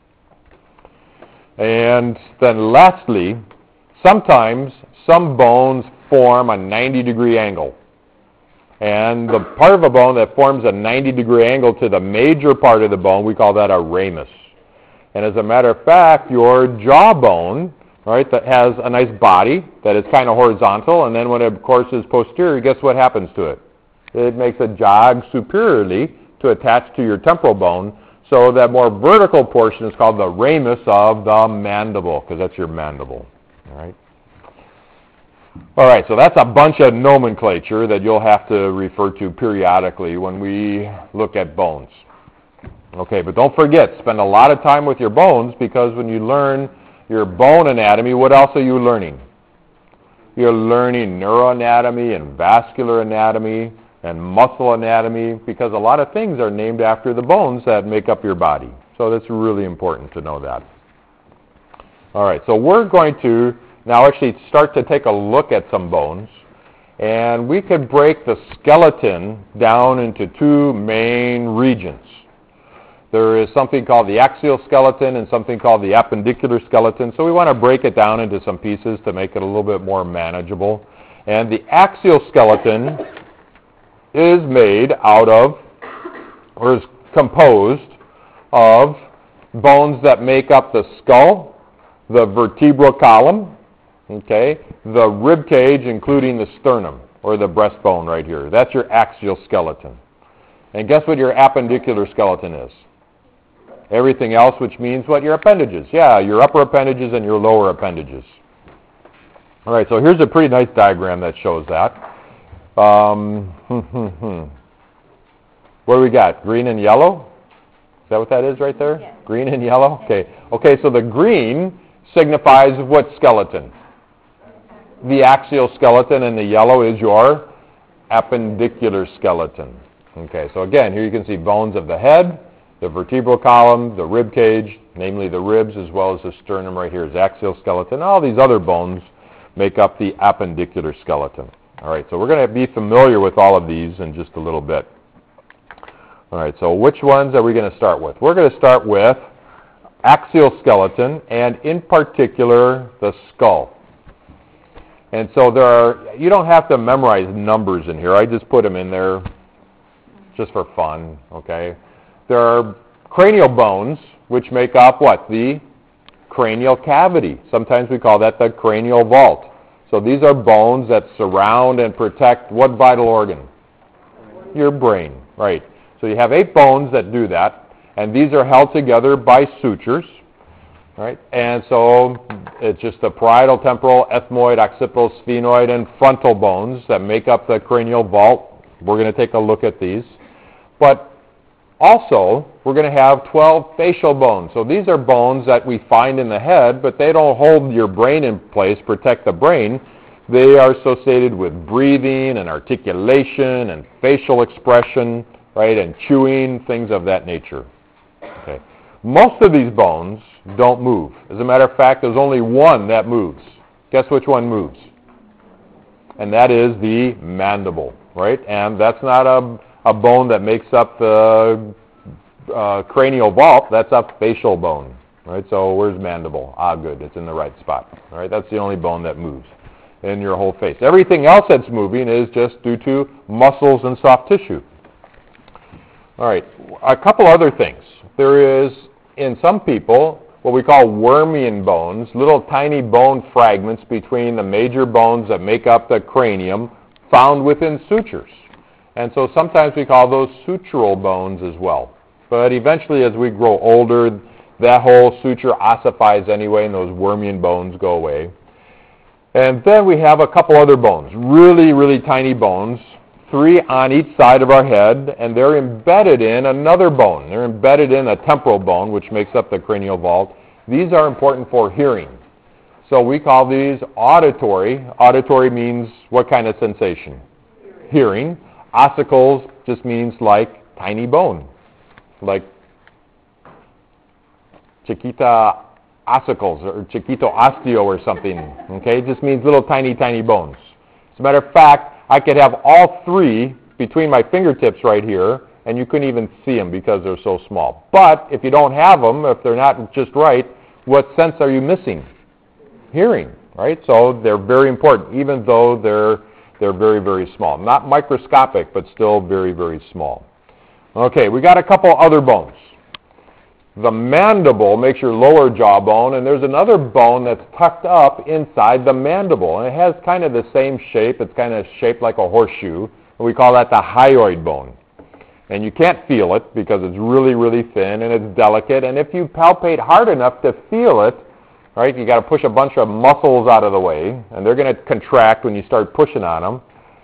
And then lastly, sometimes some bones form a 90-degree angle. And the part of a bone that forms a 90-degree angle to the major part of the bone, we call that a ramus. And as a matter of fact, your jawbone, right, that has a nice body that is kind of horizontal, and then when it, of course, is posterior, guess what happens to it? It makes a jog superiorly to attach to your temporal bone, so that more vertical portion is called the ramus of the mandible, because that's your mandible, all right? All right, so that's a bunch of nomenclature that you'll have to refer to periodically when we look at bones. Okay, but don't forget, spend a lot of time with your bones, because when you learn your bone anatomy, what else are you learning? You're learning neuroanatomy and vascular anatomy and muscle anatomy, because a lot of things are named after the bones that make up your body. So that's really important to know that. All right, so we're going to now actually start to take a look at some bones, and we could break the skeleton down into two main regions. There is something called the axial skeleton and something called the appendicular skeleton. So we want to break it down into some pieces to make it a little bit more manageable. And the axial skeleton is made out of, or is composed of, bones that make up the skull, the vertebral column, okay, the rib cage, including the sternum, or the breastbone right here. That's your axial skeleton. And guess what your appendicular skeleton is? Everything else, which means what? Your appendages. Yeah, your upper appendages and your lower appendages. All right, so here's a pretty nice diagram that shows that. What do we got? Green and yellow? Is that what that is right there? Yes. Green and yellow? Okay. Okay, so the green signifies what skeleton? The axial skeleton, and the yellow is your appendicular skeleton. Okay, so again, here you can see bones of the head, the vertebral column, the rib cage, namely the ribs, as well as the sternum right here is axial skeleton. All these other bones make up the appendicular skeleton. All right, so we're going to be familiar with all of these in just a little bit. All right, so which ones are we going to start with? We're going to start with axial skeleton, and in particular, the skull. And so there are, you don't have to memorize numbers in here. I just put them in there just for fun, okay? There are cranial bones, which make up what? The cranial cavity. Sometimes we call that the cranial vault. So these are bones that surround and protect what vital organ? Your brain, right. So you have 8 bones that do that, and these are held together by sutures, right? And so it's just the parietal, temporal, ethmoid, occipital, sphenoid, and frontal bones that make up the cranial vault. We're going to take a look at these. But also, we're going to have 12 facial bones. So these are bones that we find in the head, but they don't hold your brain in place, protect the brain. They are associated with breathing and articulation and facial expression, right, and chewing, things of that nature. Okay. Most of these bones don't move. As a matter of fact, there's only one that moves. Guess which one moves? And that is the mandible, right? And that's not a bone that makes up the cranial vault. That's a facial bone, Right, so where's mandible? Ah, good, it's in the right spot. All right, that's the only bone that moves in your whole face. Everything else that's moving is just due to muscles and soft tissue. All right, a couple other things. There is, in some people, what we call wormian bones, little tiny bone fragments between the major bones that make up the cranium found within sutures. And so sometimes we call those sutural bones as well. But eventually, as we grow older, that whole suture ossifies anyway, and those wormian bones go away. And then we have a couple other bones, really, really tiny bones, 3 on each side of our head, and they're embedded in another bone. They're embedded in a temporal bone, which makes up the cranial vault. These are important for hearing. So we call these auditory. Auditory means what kind of sensation? Hearing. Ossicles just means like tiny bone, like chiquita ossicles or chiquito osteo or something. Okay, it just means little tiny, tiny bones. As a matter of fact, I could have all 3 between my fingertips right here, and you couldn't even see them because they're so small. But if you don't have them, if they're not just right, what sense are you missing? Hearing, right? So they're very important, even though they're very, very small. Not microscopic, but still very, very small. Okay, we got a couple other bones. The mandible makes your lower jawbone, and there's another bone that's tucked up inside the mandible. And it has kind of the same shape. It's kind of shaped like a horseshoe. And we call that the hyoid bone. And you can't feel it because it's really, really thin and it's delicate. And if you palpate hard enough to feel it, right, you got to push a bunch of muscles out of the way, and they're going to contract when you start pushing on them.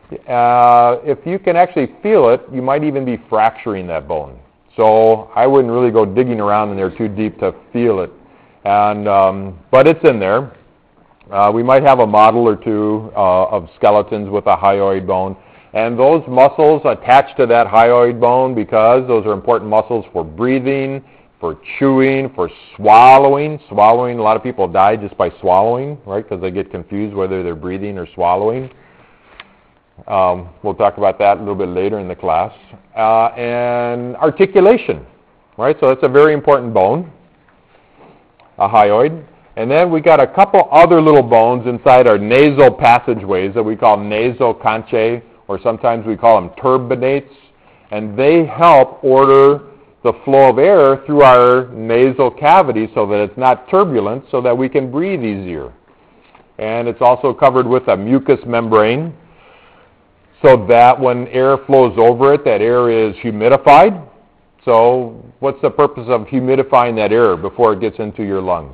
If you can actually feel it, you might even be fracturing that bone. So I wouldn't really go digging around in there too deep to feel it. And but it's in there. We might have a model or two of skeletons with a hyoid bone. And those muscles attach to that hyoid bone because those are important muscles for breathing, for chewing, for swallowing. Swallowing, a lot of people die just by swallowing, right, because they get confused whether they're breathing or swallowing. We'll talk about that a little bit later in the class. And articulation, right? So that's a very important bone, a hyoid. And then we got a couple other little bones inside our nasal passageways that we call nasoconchae, or sometimes we call them turbinates. And they help order the flow of air through our nasal cavity so that it's not turbulent, so that we can breathe easier. And it's also covered with a mucous membrane, so that when air flows over it, that air is humidified. So what's the purpose of humidifying that air before it gets into your lungs?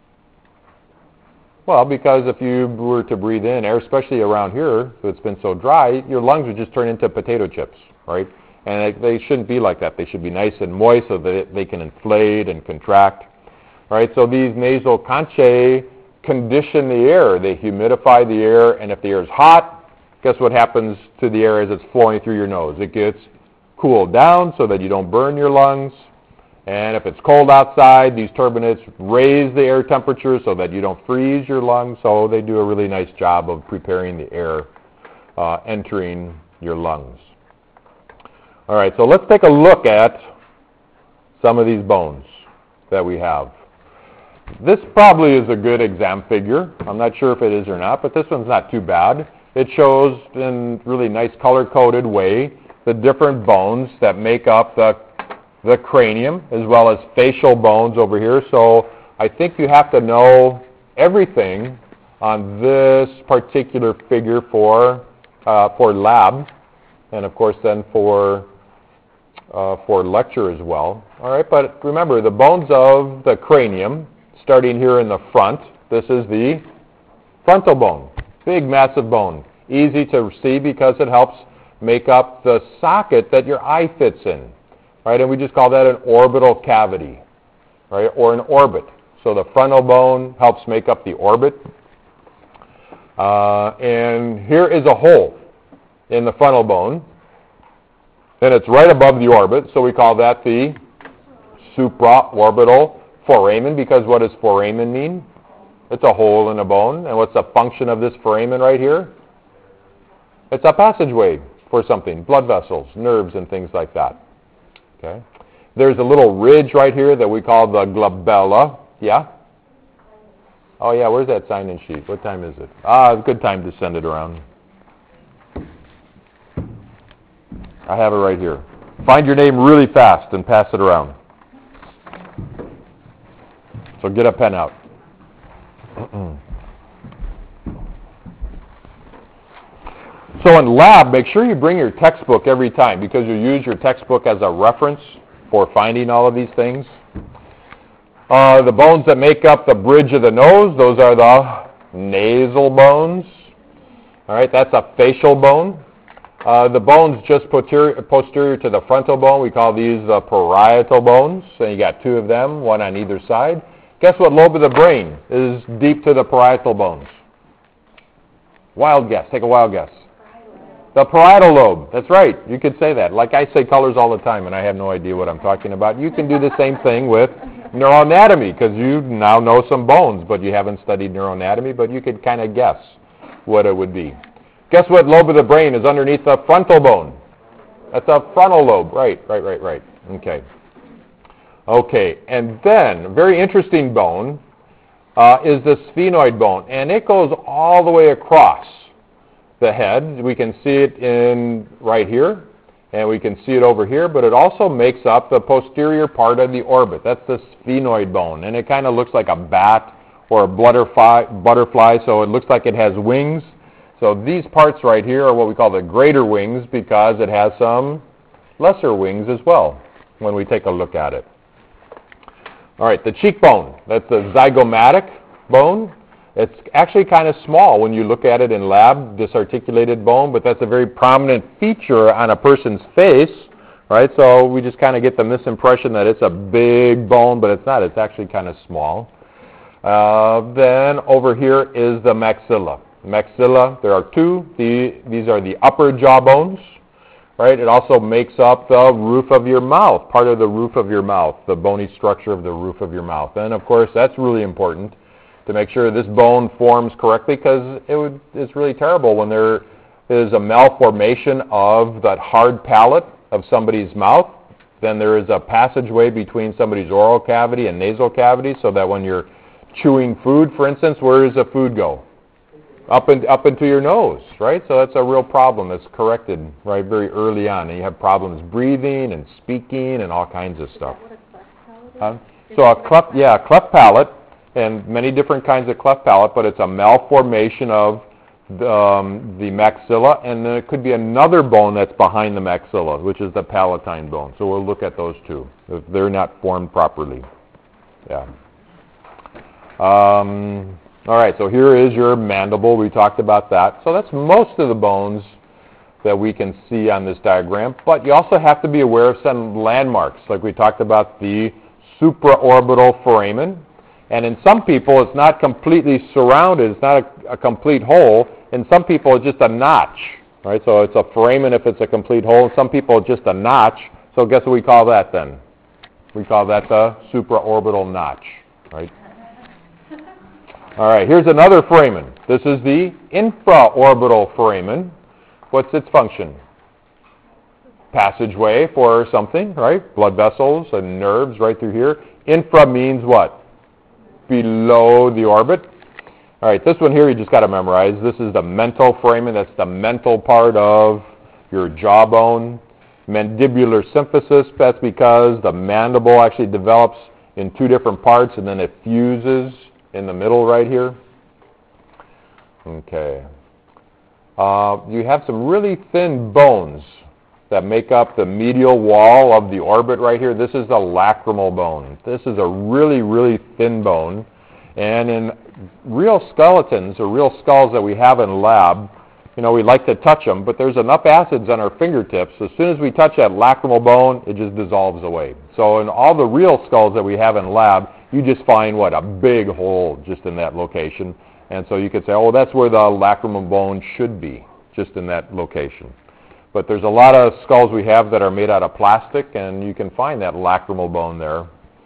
Well, because if you were to breathe in air, especially around here, if it's been so dry, your lungs would just turn into potato chips, right? And they shouldn't be like that. They should be nice and moist so that they can inflate and contract, right? So these nasal conchae condition the air. They humidify the air, and if the air is hot, guess what happens to the air as it's flowing through your nose? It gets cooled down so that you don't burn your lungs. And if it's cold outside, these turbinates raise the air temperature so that you don't freeze your lungs. So they do a really nice job of preparing the air entering your lungs. All right, so let's take a look at some of these bones that we have. This probably is a good exam figure. I'm not sure if it is or not, but this one's not too bad. It shows in really nice color-coded way the different bones that make up the cranium, as well as facial bones over here. So I think you have to know everything on this particular figure for lab, and of course then for lecture as well. All right, but remember the bones of the cranium, starting here in the front. This is the frontal bone. Big, massive bone. Easy to see because it helps make up the socket that your eye fits in, right? And we just call that an orbital cavity, right? Or an orbit. So the frontal bone helps make up the orbit. And here is a hole in the frontal bone, and it's right above the orbit, so we call that the supraorbital foramen, because what does foramen mean? It's a hole in a bone. And what's the function of this foramen right here? It's a passageway for something, blood vessels, nerves, and things like that. Okay. There's a little ridge right here that we call the glabella, Yeah? Oh, yeah, where's that sign-in sheet? What time is it? Ah, it's a good time to send it around. I have it right here. Find your name really fast and pass it around. So get a pen out. So in lab, make sure you bring your textbook every time because you use your textbook as a reference for finding all of these things. The bones that make up the bridge of the nose, those are the nasal bones. All right, that's a facial bone. The bones just posterior to the frontal bone, we call these the parietal bones. So you got two of them, one on either side. Guess what lobe of the brain is deep to the parietal bones? Wild guess. Take a wild guess. The parietal lobe. That's right. You could say that. Like I say colors all the time, and I have no idea what I'm talking about. You can do the same thing with neuroanatomy, because you now know some bones, but you haven't studied neuroanatomy, but you could kind of guess what it would be. Guess what lobe of the brain is underneath the frontal bone? That's a frontal lobe. Right. Okay. Okay, and then, a very interesting bone is the sphenoid bone, and it goes all the way across the head. We can see it in right here, and we can see it over here, but it also makes up the posterior part of the orbit. That's the sphenoid bone, and it kind of looks like a bat or a butterfly, so it looks like it has wings. So these parts right here are what we call the greater wings because it has some lesser wings as well when we take a look at it. All right, the cheekbone, that's the zygomatic bone. It's actually kind of small when you look at it in lab, disarticulated bone, but that's a very prominent feature on a person's face, right? So we just kind of get the misimpression that it's a big bone, but it's not. It's actually kind of small. Then over here is the maxilla. Maxilla, there are two. These are the upper jaw bones, right? It also makes up the roof of your mouth, part of the roof of your mouth, the bony structure of the roof of your mouth. And of course, that's really important to make sure this bone forms correctly, because it's really terrible when there is a malformation of that hard palate of somebody's mouth. Then there is a passageway between somebody's oral cavity and nasal cavity, so that when you're chewing food, for instance, where does the food go? Up into your nose, right? So that's a real problem that's corrected right very early on, and you have problems breathing and speaking and all kinds of stuff. Is that what a cleft palate is? So a cleft palate, and many different kinds of cleft palate, but it's a malformation of the maxilla, and then it could be another bone that's behind the maxilla, which is the palatine bone. So we'll look at those two if they're not formed properly. Yeah. All right, so here is your mandible. We talked about that. So that's most of the bones that we can see on this diagram. But you also have to be aware of some landmarks, like we talked about the supraorbital foramen. And in some people, it's not completely surrounded. It's not a complete hole. In some people, it's just a notch, right? So it's a foramen if it's a complete hole. In some people, it's just a notch. So guess what we call that then? We call that the supraorbital notch, right? All right, here's another foramen. This is the infraorbital foramen. What's its function? Passageway for something, right? Blood vessels and nerves right through here. Infra means what? Below the orbit. All right, this one here you just got to memorize. This is the mental foramen. That's the mental part of your jawbone. Mandibular symphysis, that's because the mandible actually develops in two different parts and then it fuses in the middle right here. Okay. You have some really thin bones that make up the medial wall of the orbit right here. This is the lacrimal bone. This is a really, really thin bone. And in real skeletons or real skulls that we have in lab, you know, we like to touch them, but there's enough acids on our fingertips. As soon as we touch that lacrimal bone, it just dissolves away. So in all the real skulls that we have in lab, you just find, what, a big hole just in that location. And so you could say, oh, that's where the lacrimal bone should be, just in that location. But there's a lot of skulls we have that are made out of plastic, and you can find that lacrimal bone there.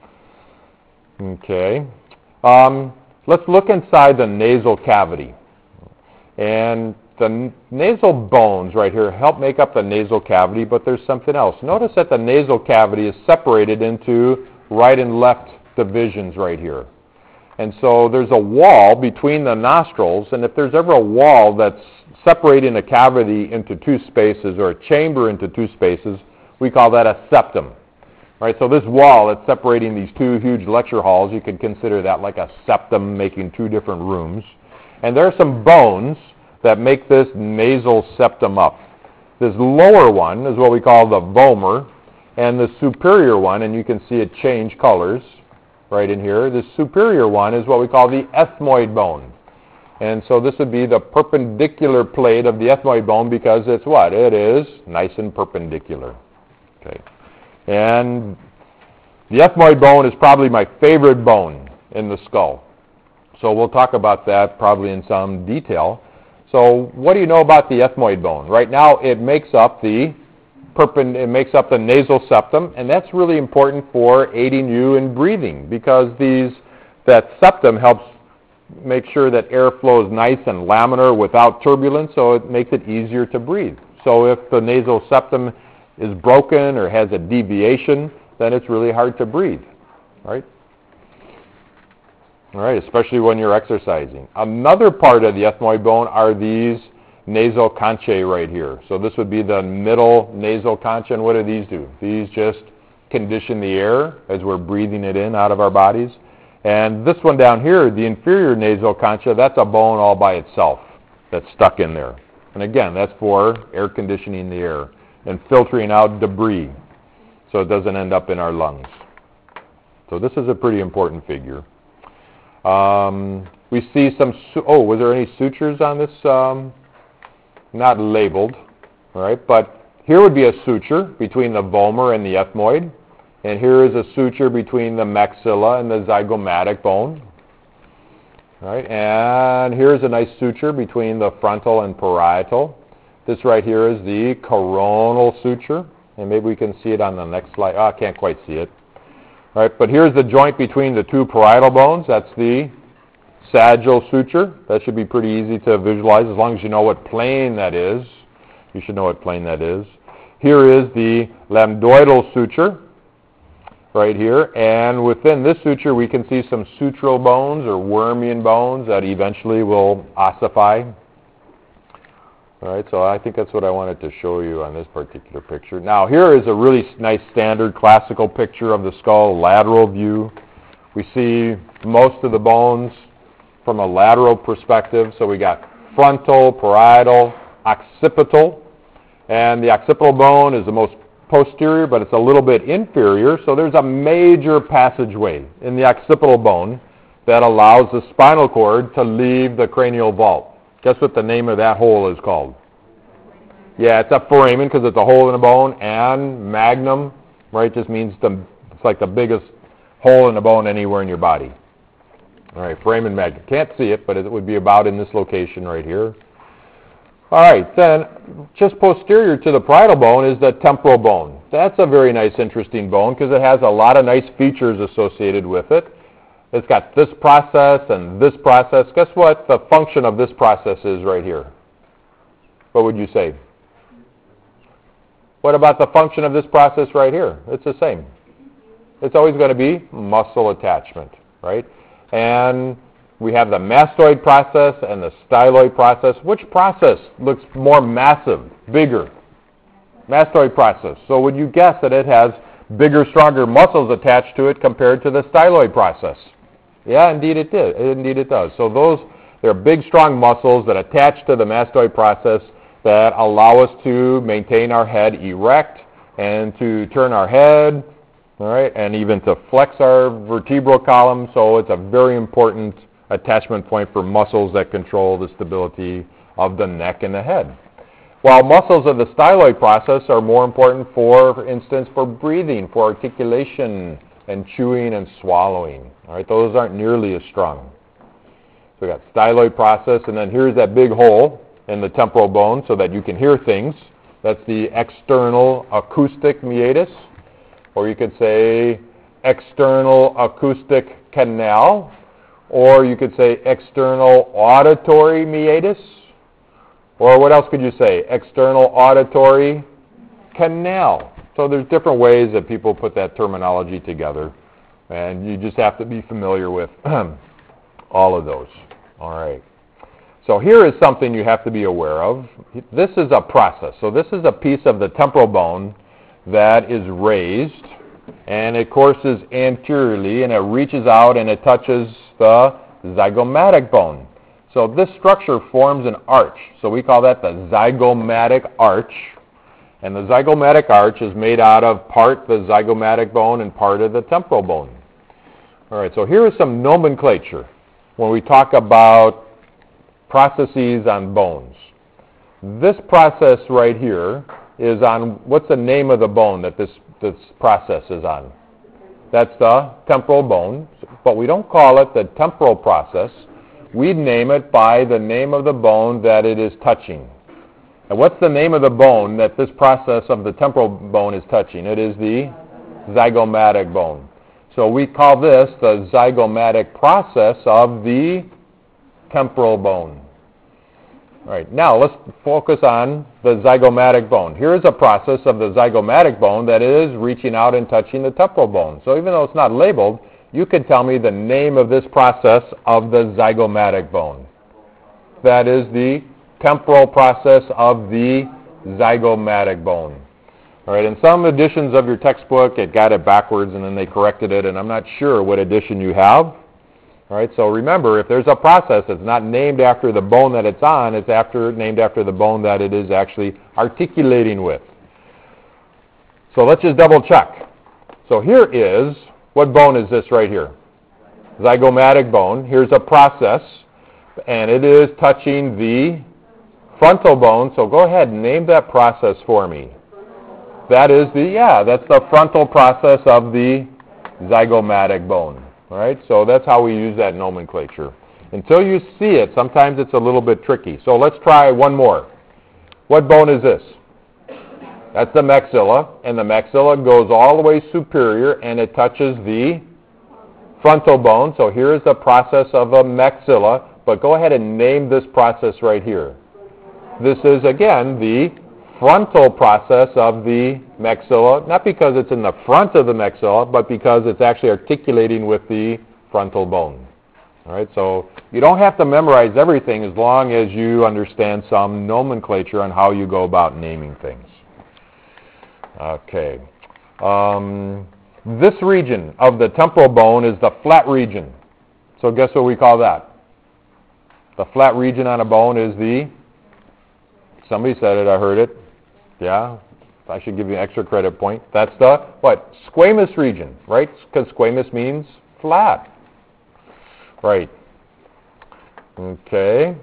Okay. Let's look inside the nasal cavity. And the nasal bones right here help make up the nasal cavity, but there's something else. Notice that the nasal cavity is separated into right and left divisions right here. And so there's a wall between the nostrils, and if there's ever a wall that's separating a cavity into two spaces or a chamber into two spaces, we call that a septum. Right, so this wall that's separating these two huge lecture halls, you could consider that like a septum making two different rooms. And there are some bones that make this nasal septum up. This lower one is what we call the vomer, and the superior one, and you can see it change colors right in here, the superior one is what we call the ethmoid bone. And so this would be the perpendicular plate of the ethmoid bone because it's what? It is nice and perpendicular. Okay. And the ethmoid bone is probably my favorite bone in the skull. So we'll talk about that probably in some detail. So what do you know about the ethmoid bone? Right now it makes up the nasal septum, and that's really important for aiding you in breathing because that septum helps make sure that air flows nice and laminar without turbulence, so it makes it easier to breathe. So if the nasal septum is broken or has a deviation, then it's really hard to breathe, right? All right, especially when you're exercising. Another part of the ethmoid bone are these nasal conchae right here. So this would be the middle nasal concha, and what do these do? These just condition the air as we're breathing it in out of our bodies. And this one down here, the inferior nasal concha, that's a bone all by itself that's stuck in there. And again, that's for air conditioning the air and filtering out debris so it doesn't end up in our lungs. So this is a pretty important figure. We see some, was there any sutures on this? Not labeled, all right? But here would be a suture between the vomer and the ethmoid. And here is a suture between the maxilla and the zygomatic bone. All right? And here's a nice suture between the frontal and parietal. This right here is the coronal suture. And maybe we can see it on the next slide. I can't quite see it. All right, but here's the joint between the two parietal bones. That's the sagittal suture. That should be pretty easy to visualize as long as you know what plane that is. You should know what plane that is. Here is the lambdoidal suture right here. And within this suture, we can see some sutral bones or wormian bones that eventually will ossify. All right, so I think that's what I wanted to show you on this particular picture. Now, here is a really nice standard classical picture of the skull, lateral view. We see most of the bones from a lateral perspective. So we got frontal, parietal, occipital. And the occipital bone is the most posterior, but it's a little bit inferior. So there's a major passageway in the occipital bone that allows the spinal cord to leave the cranial vault. Guess what the name of that hole is called? Yeah, it's a foramen because it's a hole in the bone, and magnum, right, just means it's like the biggest hole in the bone anywhere in your body. All right, foramen magnum. Can't see it, but it would be about in this location right here. All right, then just posterior to the parietal bone is the temporal bone. That's a very nice, interesting bone because it has a lot of nice features associated with it. It's got this process and this process. Guess what the function of this process is right here? What would you say? What about the function of this process right here? It's the same. It's always going to be muscle attachment, right? And we have the mastoid process and the styloid process. Which process looks more massive, bigger? Mastoid process. So would you guess that it has bigger, stronger muscles attached to it compared to the styloid process? Yeah, indeed it did. Indeed it does. So they're big, strong muscles that attach to the mastoid process that allow us to maintain our head erect and to turn our head, all right, and even to flex our vertebral column. So it's a very important attachment point for muscles that control the stability of the neck and the head. While muscles of the styloid process are more important for instance, for breathing, for articulation, and chewing and swallowing. All right, those aren't nearly as strong. So we got styloid process, and then here's that big hole in the temporal bone so that you can hear things. That's the external acoustic meatus, or you could say external acoustic canal, or you could say external auditory meatus, or what else could you say? External auditory canal. So there's different ways that people put that terminology together, and you just have to be familiar with All of those. All right. So here is something you have to be aware of. This is a process. So this is a piece of the temporal bone that is raised, and it courses anteriorly, and it reaches out and it touches the zygomatic bone. So this structure forms an arch. So we call that the zygomatic arch. And the zygomatic arch is made out of part the zygomatic bone and part of the temporal bone. All right, so here is some nomenclature when we talk about processes on bones. This process right here is on, what's the name of the bone that this process is on? That's the temporal bone, but we don't call it the temporal process. We name it by the name of the bone that it is touching. And what's the name of the bone that this process of the temporal bone is touching? It is the zygomatic bone. So we call this the zygomatic process of the temporal bone. All right, now let's focus on the zygomatic bone. Here is a process of the zygomatic bone that is reaching out and touching the temporal bone. So even though it's not labeled, you can tell me the name of this process of the zygomatic bone. That is the temporal process of the zygomatic bone. All right, in some editions of your textbook, it got it backwards and then they corrected it, and I'm not sure what edition you have. All right, so remember, if there's a process that's not named after the bone that it's on, it's named after the bone that it is actually articulating with. So let's just double check. So here is, what bone is this right here? Zygomatic bone. Here's a process, and it is touching the frontal bone. So go ahead and name that process for me. That is that's the frontal process of the zygomatic bone. All right, so that's how we use that nomenclature. Until you see it, sometimes it's a little bit tricky. So let's try one more. What bone is this? That's the maxilla, and the maxilla goes all the way superior, and it touches the frontal bone. So here is the process of a maxilla, but go ahead and name this process right here. This is, again, the frontal process of the maxilla, not because it's in the front of the maxilla, but because it's actually articulating with the frontal bone. All right, so you don't have to memorize everything as long as you understand some nomenclature on how you go about naming things. Okay. This region of the temporal bone is the flat region. So guess what we call that? The flat region on a bone is the, somebody said it, I heard it. Yeah, I should give you an extra credit point. That's the, what? Squamous region, right? Because squamous means flat. Right. Okay.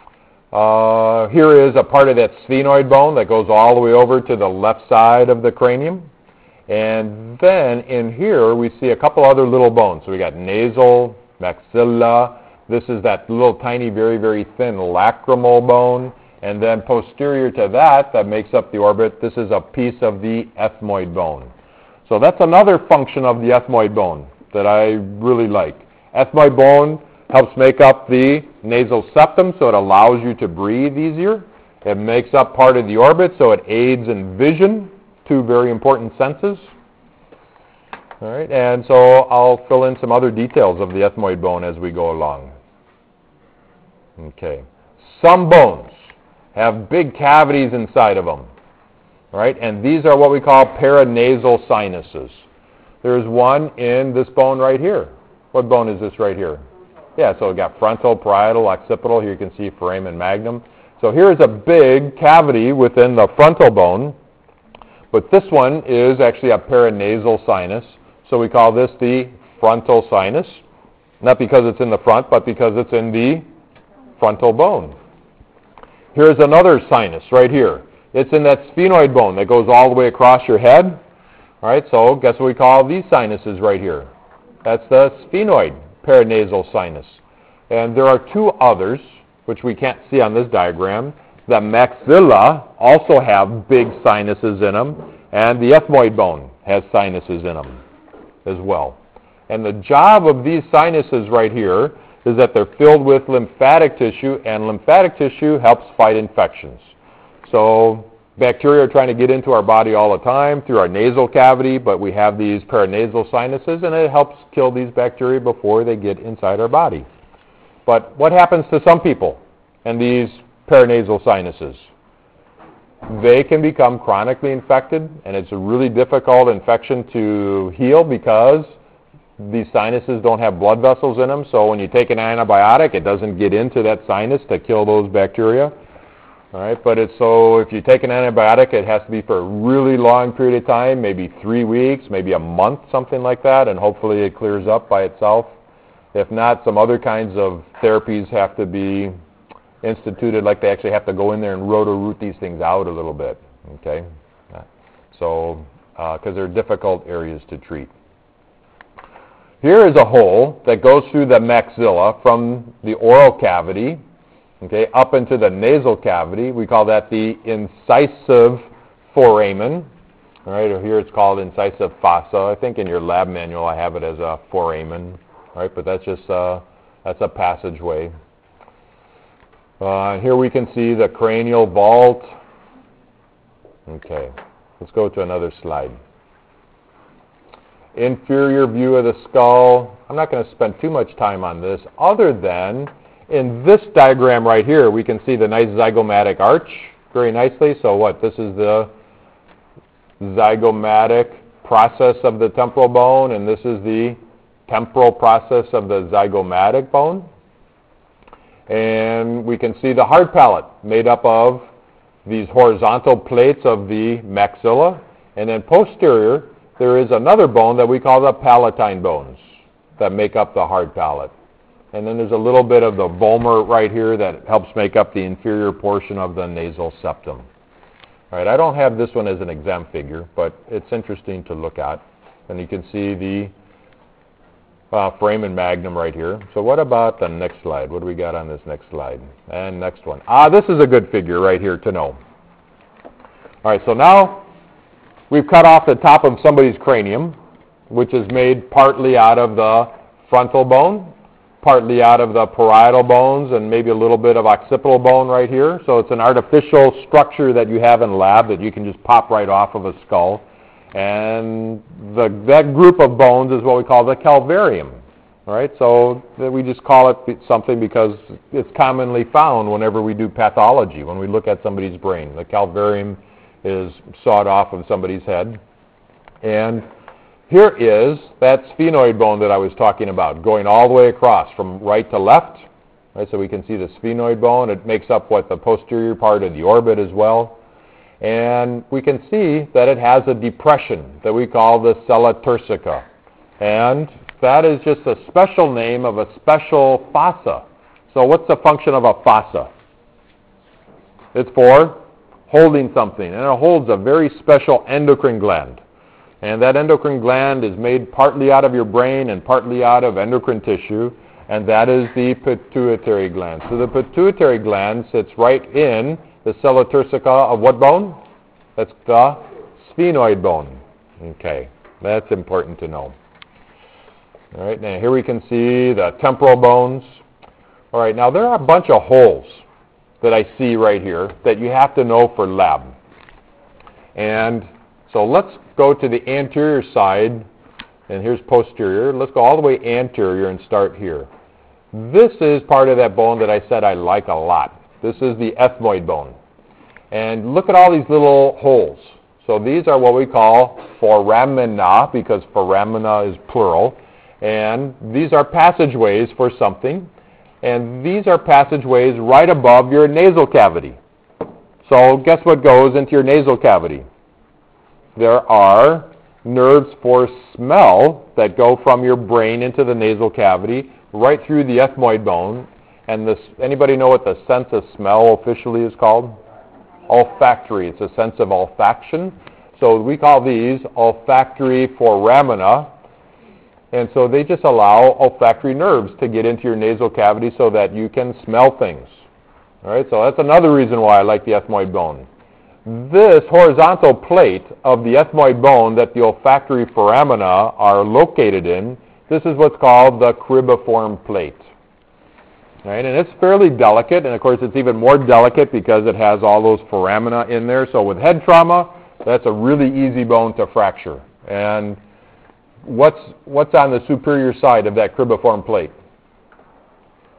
Here is a part of that sphenoid bone that goes all the way over to the left side of the cranium. And then in here we see a couple other little bones. So we got nasal, maxilla. This is that little tiny, very, very thin lacrimal bone. And then posterior to that, that makes up the orbit, this is a piece of the ethmoid bone. So that's another function of the ethmoid bone that I really like. Ethmoid bone helps make up the nasal septum, so it allows you to breathe easier. It makes up part of the orbit, so it aids in vision, two very important senses. All right, and so I'll fill in some other details of the ethmoid bone as we go along. Okay. Some bones have big cavities inside of them, right? And these are what we call paranasal sinuses. There's one in this bone right here. What bone is this right here? Yeah, so we've got frontal, parietal, occipital. Here you can see foramen magnum. So here's a big cavity within the frontal bone, but this one is actually a paranasal sinus. So we call this the frontal sinus, not because it's in the front, but because it's in the frontal bone. Here's another sinus right here. It's in that sphenoid bone that goes all the way across your head. All right, so guess what we call these sinuses right here? That's the sphenoid paranasal sinus. And there are two others, which we can't see on this diagram. The maxilla also have big sinuses in them, and the ethmoid bone has sinuses in them as well. And the job of these sinuses right here is that they're filled with lymphatic tissue, and lymphatic tissue helps fight infections. So bacteria are trying to get into our body all the time through our nasal cavity, but we have these paranasal sinuses, and it helps kill these bacteria before they get inside our body. But what happens to some people and these paranasal sinuses? They can become chronically infected, and it's a really difficult infection to heal because these sinuses don't have blood vessels in them. So when you take an antibiotic, it doesn't get into that sinus to kill those bacteria. All right, but so if you take an antibiotic, it has to be for a really long period of time, maybe 3 weeks, maybe a month, something like that, and hopefully it clears up by itself. If not, some other kinds of therapies have to be instituted, like they actually have to go in there and root these things out a little bit, okay? So, because they're difficult areas to treat. Here is a hole that goes through the maxilla from the oral cavity, okay, up into the nasal cavity. We call that the incisive foramen. All right, or here it's called incisive fossa. I think in your lab manual I have it as a foramen. All right, but that's just that's a passageway. Here we can see the cranial vault. Okay, let's go to another slide. Inferior view of the skull. I'm not going to spend too much time on this, other than in this diagram right here, we can see the nice zygomatic arch very nicely. So what? This is the zygomatic process of the temporal bone, and this is the temporal process of the zygomatic bone. And we can see the hard palate made up of these horizontal plates of the maxilla. And then posterior, there is another bone that we call the palatine bones that make up the hard palate. And then there's a little bit of the vomer right here that helps make up the inferior portion of the nasal septum. All right, I don't have this one as an exam figure, but it's interesting to look at. And you can see the foramen magnum right here. So what about the next slide? What do we got on this next slide? And next one. This is a good figure right here to know. All right, so now we've cut off the top of somebody's cranium, which is made partly out of the frontal bone, partly out of the parietal bones, and maybe a little bit of occipital bone right here. So it's an artificial structure that you have in lab that you can just pop right off of a skull. And that group of bones is what we call the calvarium. All right, so we just call it something because it's commonly found whenever we do pathology, when we look at somebody's brain. The calvarium is sawed off of somebody's head. And here is that sphenoid bone that I was talking about, going all the way across from right to left. Right, so we can see the sphenoid bone. It makes up what the posterior part of the orbit as well. And we can see that it has a depression that we call the sella turcica. And that is just a special name of a special fossa. So what's the function of a fossa? It's for holding something, and it holds a very special endocrine gland. And that endocrine gland is made partly out of your brain and partly out of endocrine tissue, and that is the pituitary gland. So the pituitary gland sits right in the sella turcica of what bone? That's the sphenoid bone. Okay, that's important to know. All right, now here we can see the temporal bones. All right, now there are a bunch of holes that I see right here that you have to know for lab. And so let's go to the anterior side, and here's posterior. Let's go all the way anterior and start here. This is part of that bone that I said I like a lot. This is the ethmoid bone. And look at all these little holes. So these are what we call foramina, because foramina is plural. And these are passageways for something. And these are passageways right above your nasal cavity. So guess what goes into your nasal cavity? There are nerves for smell that go from your brain into the nasal cavity, right through the ethmoid bone. And this, anybody know what the sense of smell officially is called? Olfactory. It's a sense of olfaction. So we call these olfactory foramina. And so they just allow olfactory nerves to get into your nasal cavity so that you can smell things. All right, so that's another reason why I like the ethmoid bone. This horizontal plate of the ethmoid bone that the olfactory foramina are located in, this is what's called the cribriform plate. Right, and it's fairly delicate, and of course it's even more delicate because it has all those foramina in there. So with head trauma, that's a really easy bone to fracture. And what's on the superior side of that cribriform plate?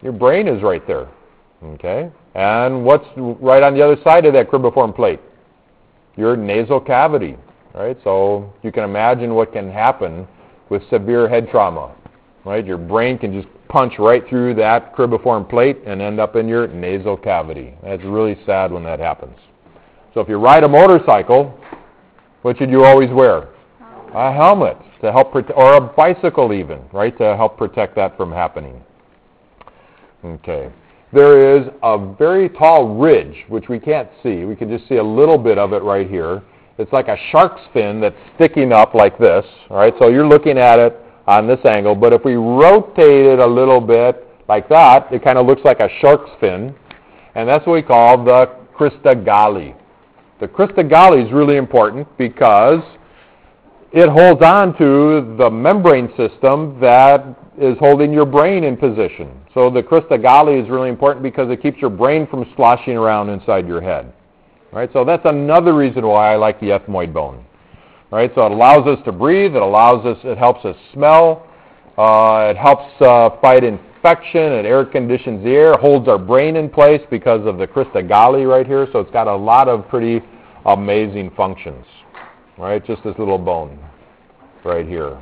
Your brain is right there. Okay? And what's right on the other side of that cribriform plate? Your nasal cavity. Right? So you can imagine what can happen with severe head trauma. Right? Your brain can just punch right through that cribriform plate and end up in your nasal cavity. That's really sad when that happens. So if you ride a motorcycle, what should you always wear? A helmet to help or a bicycle even, right, to help protect that from happening. Okay. There is a very tall ridge, which we can't see. We can just see a little bit of it right here. It's like a shark's fin that's sticking up like this, all right? So you're looking at it on this angle, but if we rotate it a little bit like that, it kind of looks like a shark's fin, and that's what we call the crista galli. The crista galli is really important because it holds on to the membrane system that is holding your brain in position. So the crista galli is really important because it keeps your brain from sloshing around inside your head. Right? So that's another reason why I like the ethmoid bone. Right? So it allows us to breathe, it helps us smell, it helps fight infection, it air conditions the air, holds our brain in place because of the crista galli right here. So it's got a lot of pretty amazing functions. Right? Just this little bone right here.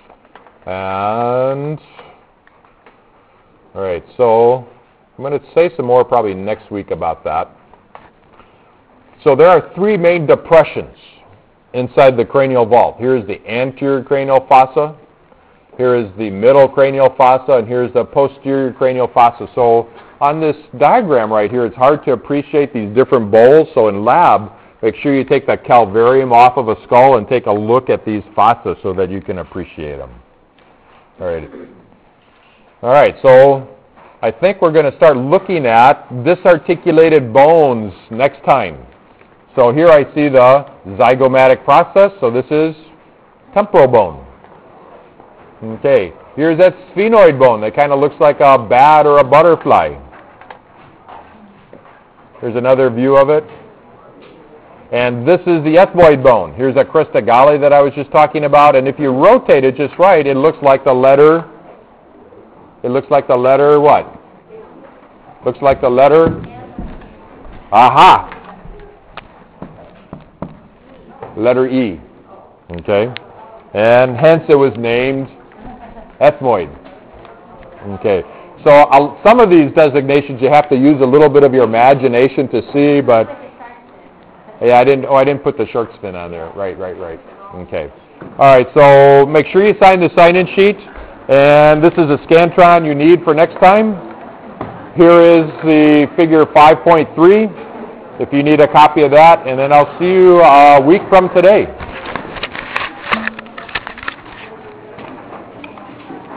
And, all right, so I'm going to say some more probably next week about that. So there are three main depressions inside the cranial vault. Here's the anterior cranial fossa, here is the middle cranial fossa, and here's the posterior cranial fossa. So on this diagram right here, it's hard to appreciate these different bowls. So in lab, make sure you take the calvarium off of a skull and take a look at these fossa so that you can appreciate them. All right, so I think we're going to start looking at disarticulated bones next time. So here I see the zygomatic process. So this is temporal bone. Okay, here's that sphenoid bone that kind of looks like a bat or a butterfly. Here's another view of it. And this is the ethmoid bone. Here's a crista galli that I was just talking about. And if you rotate it just right, it looks like the letter what? Looks like the letter, aha! Letter E. Okay? And hence it was named ethmoid. Okay. So some of these designations you have to use a little bit of your imagination to see, but yeah, I didn't put the shark's fin on there. Right. Okay. All right, so make sure you sign the sign-in sheet. And this is a Scantron you need for next time. Here is the figure 5.3 if you need a copy of that. And then I'll see you a week from today.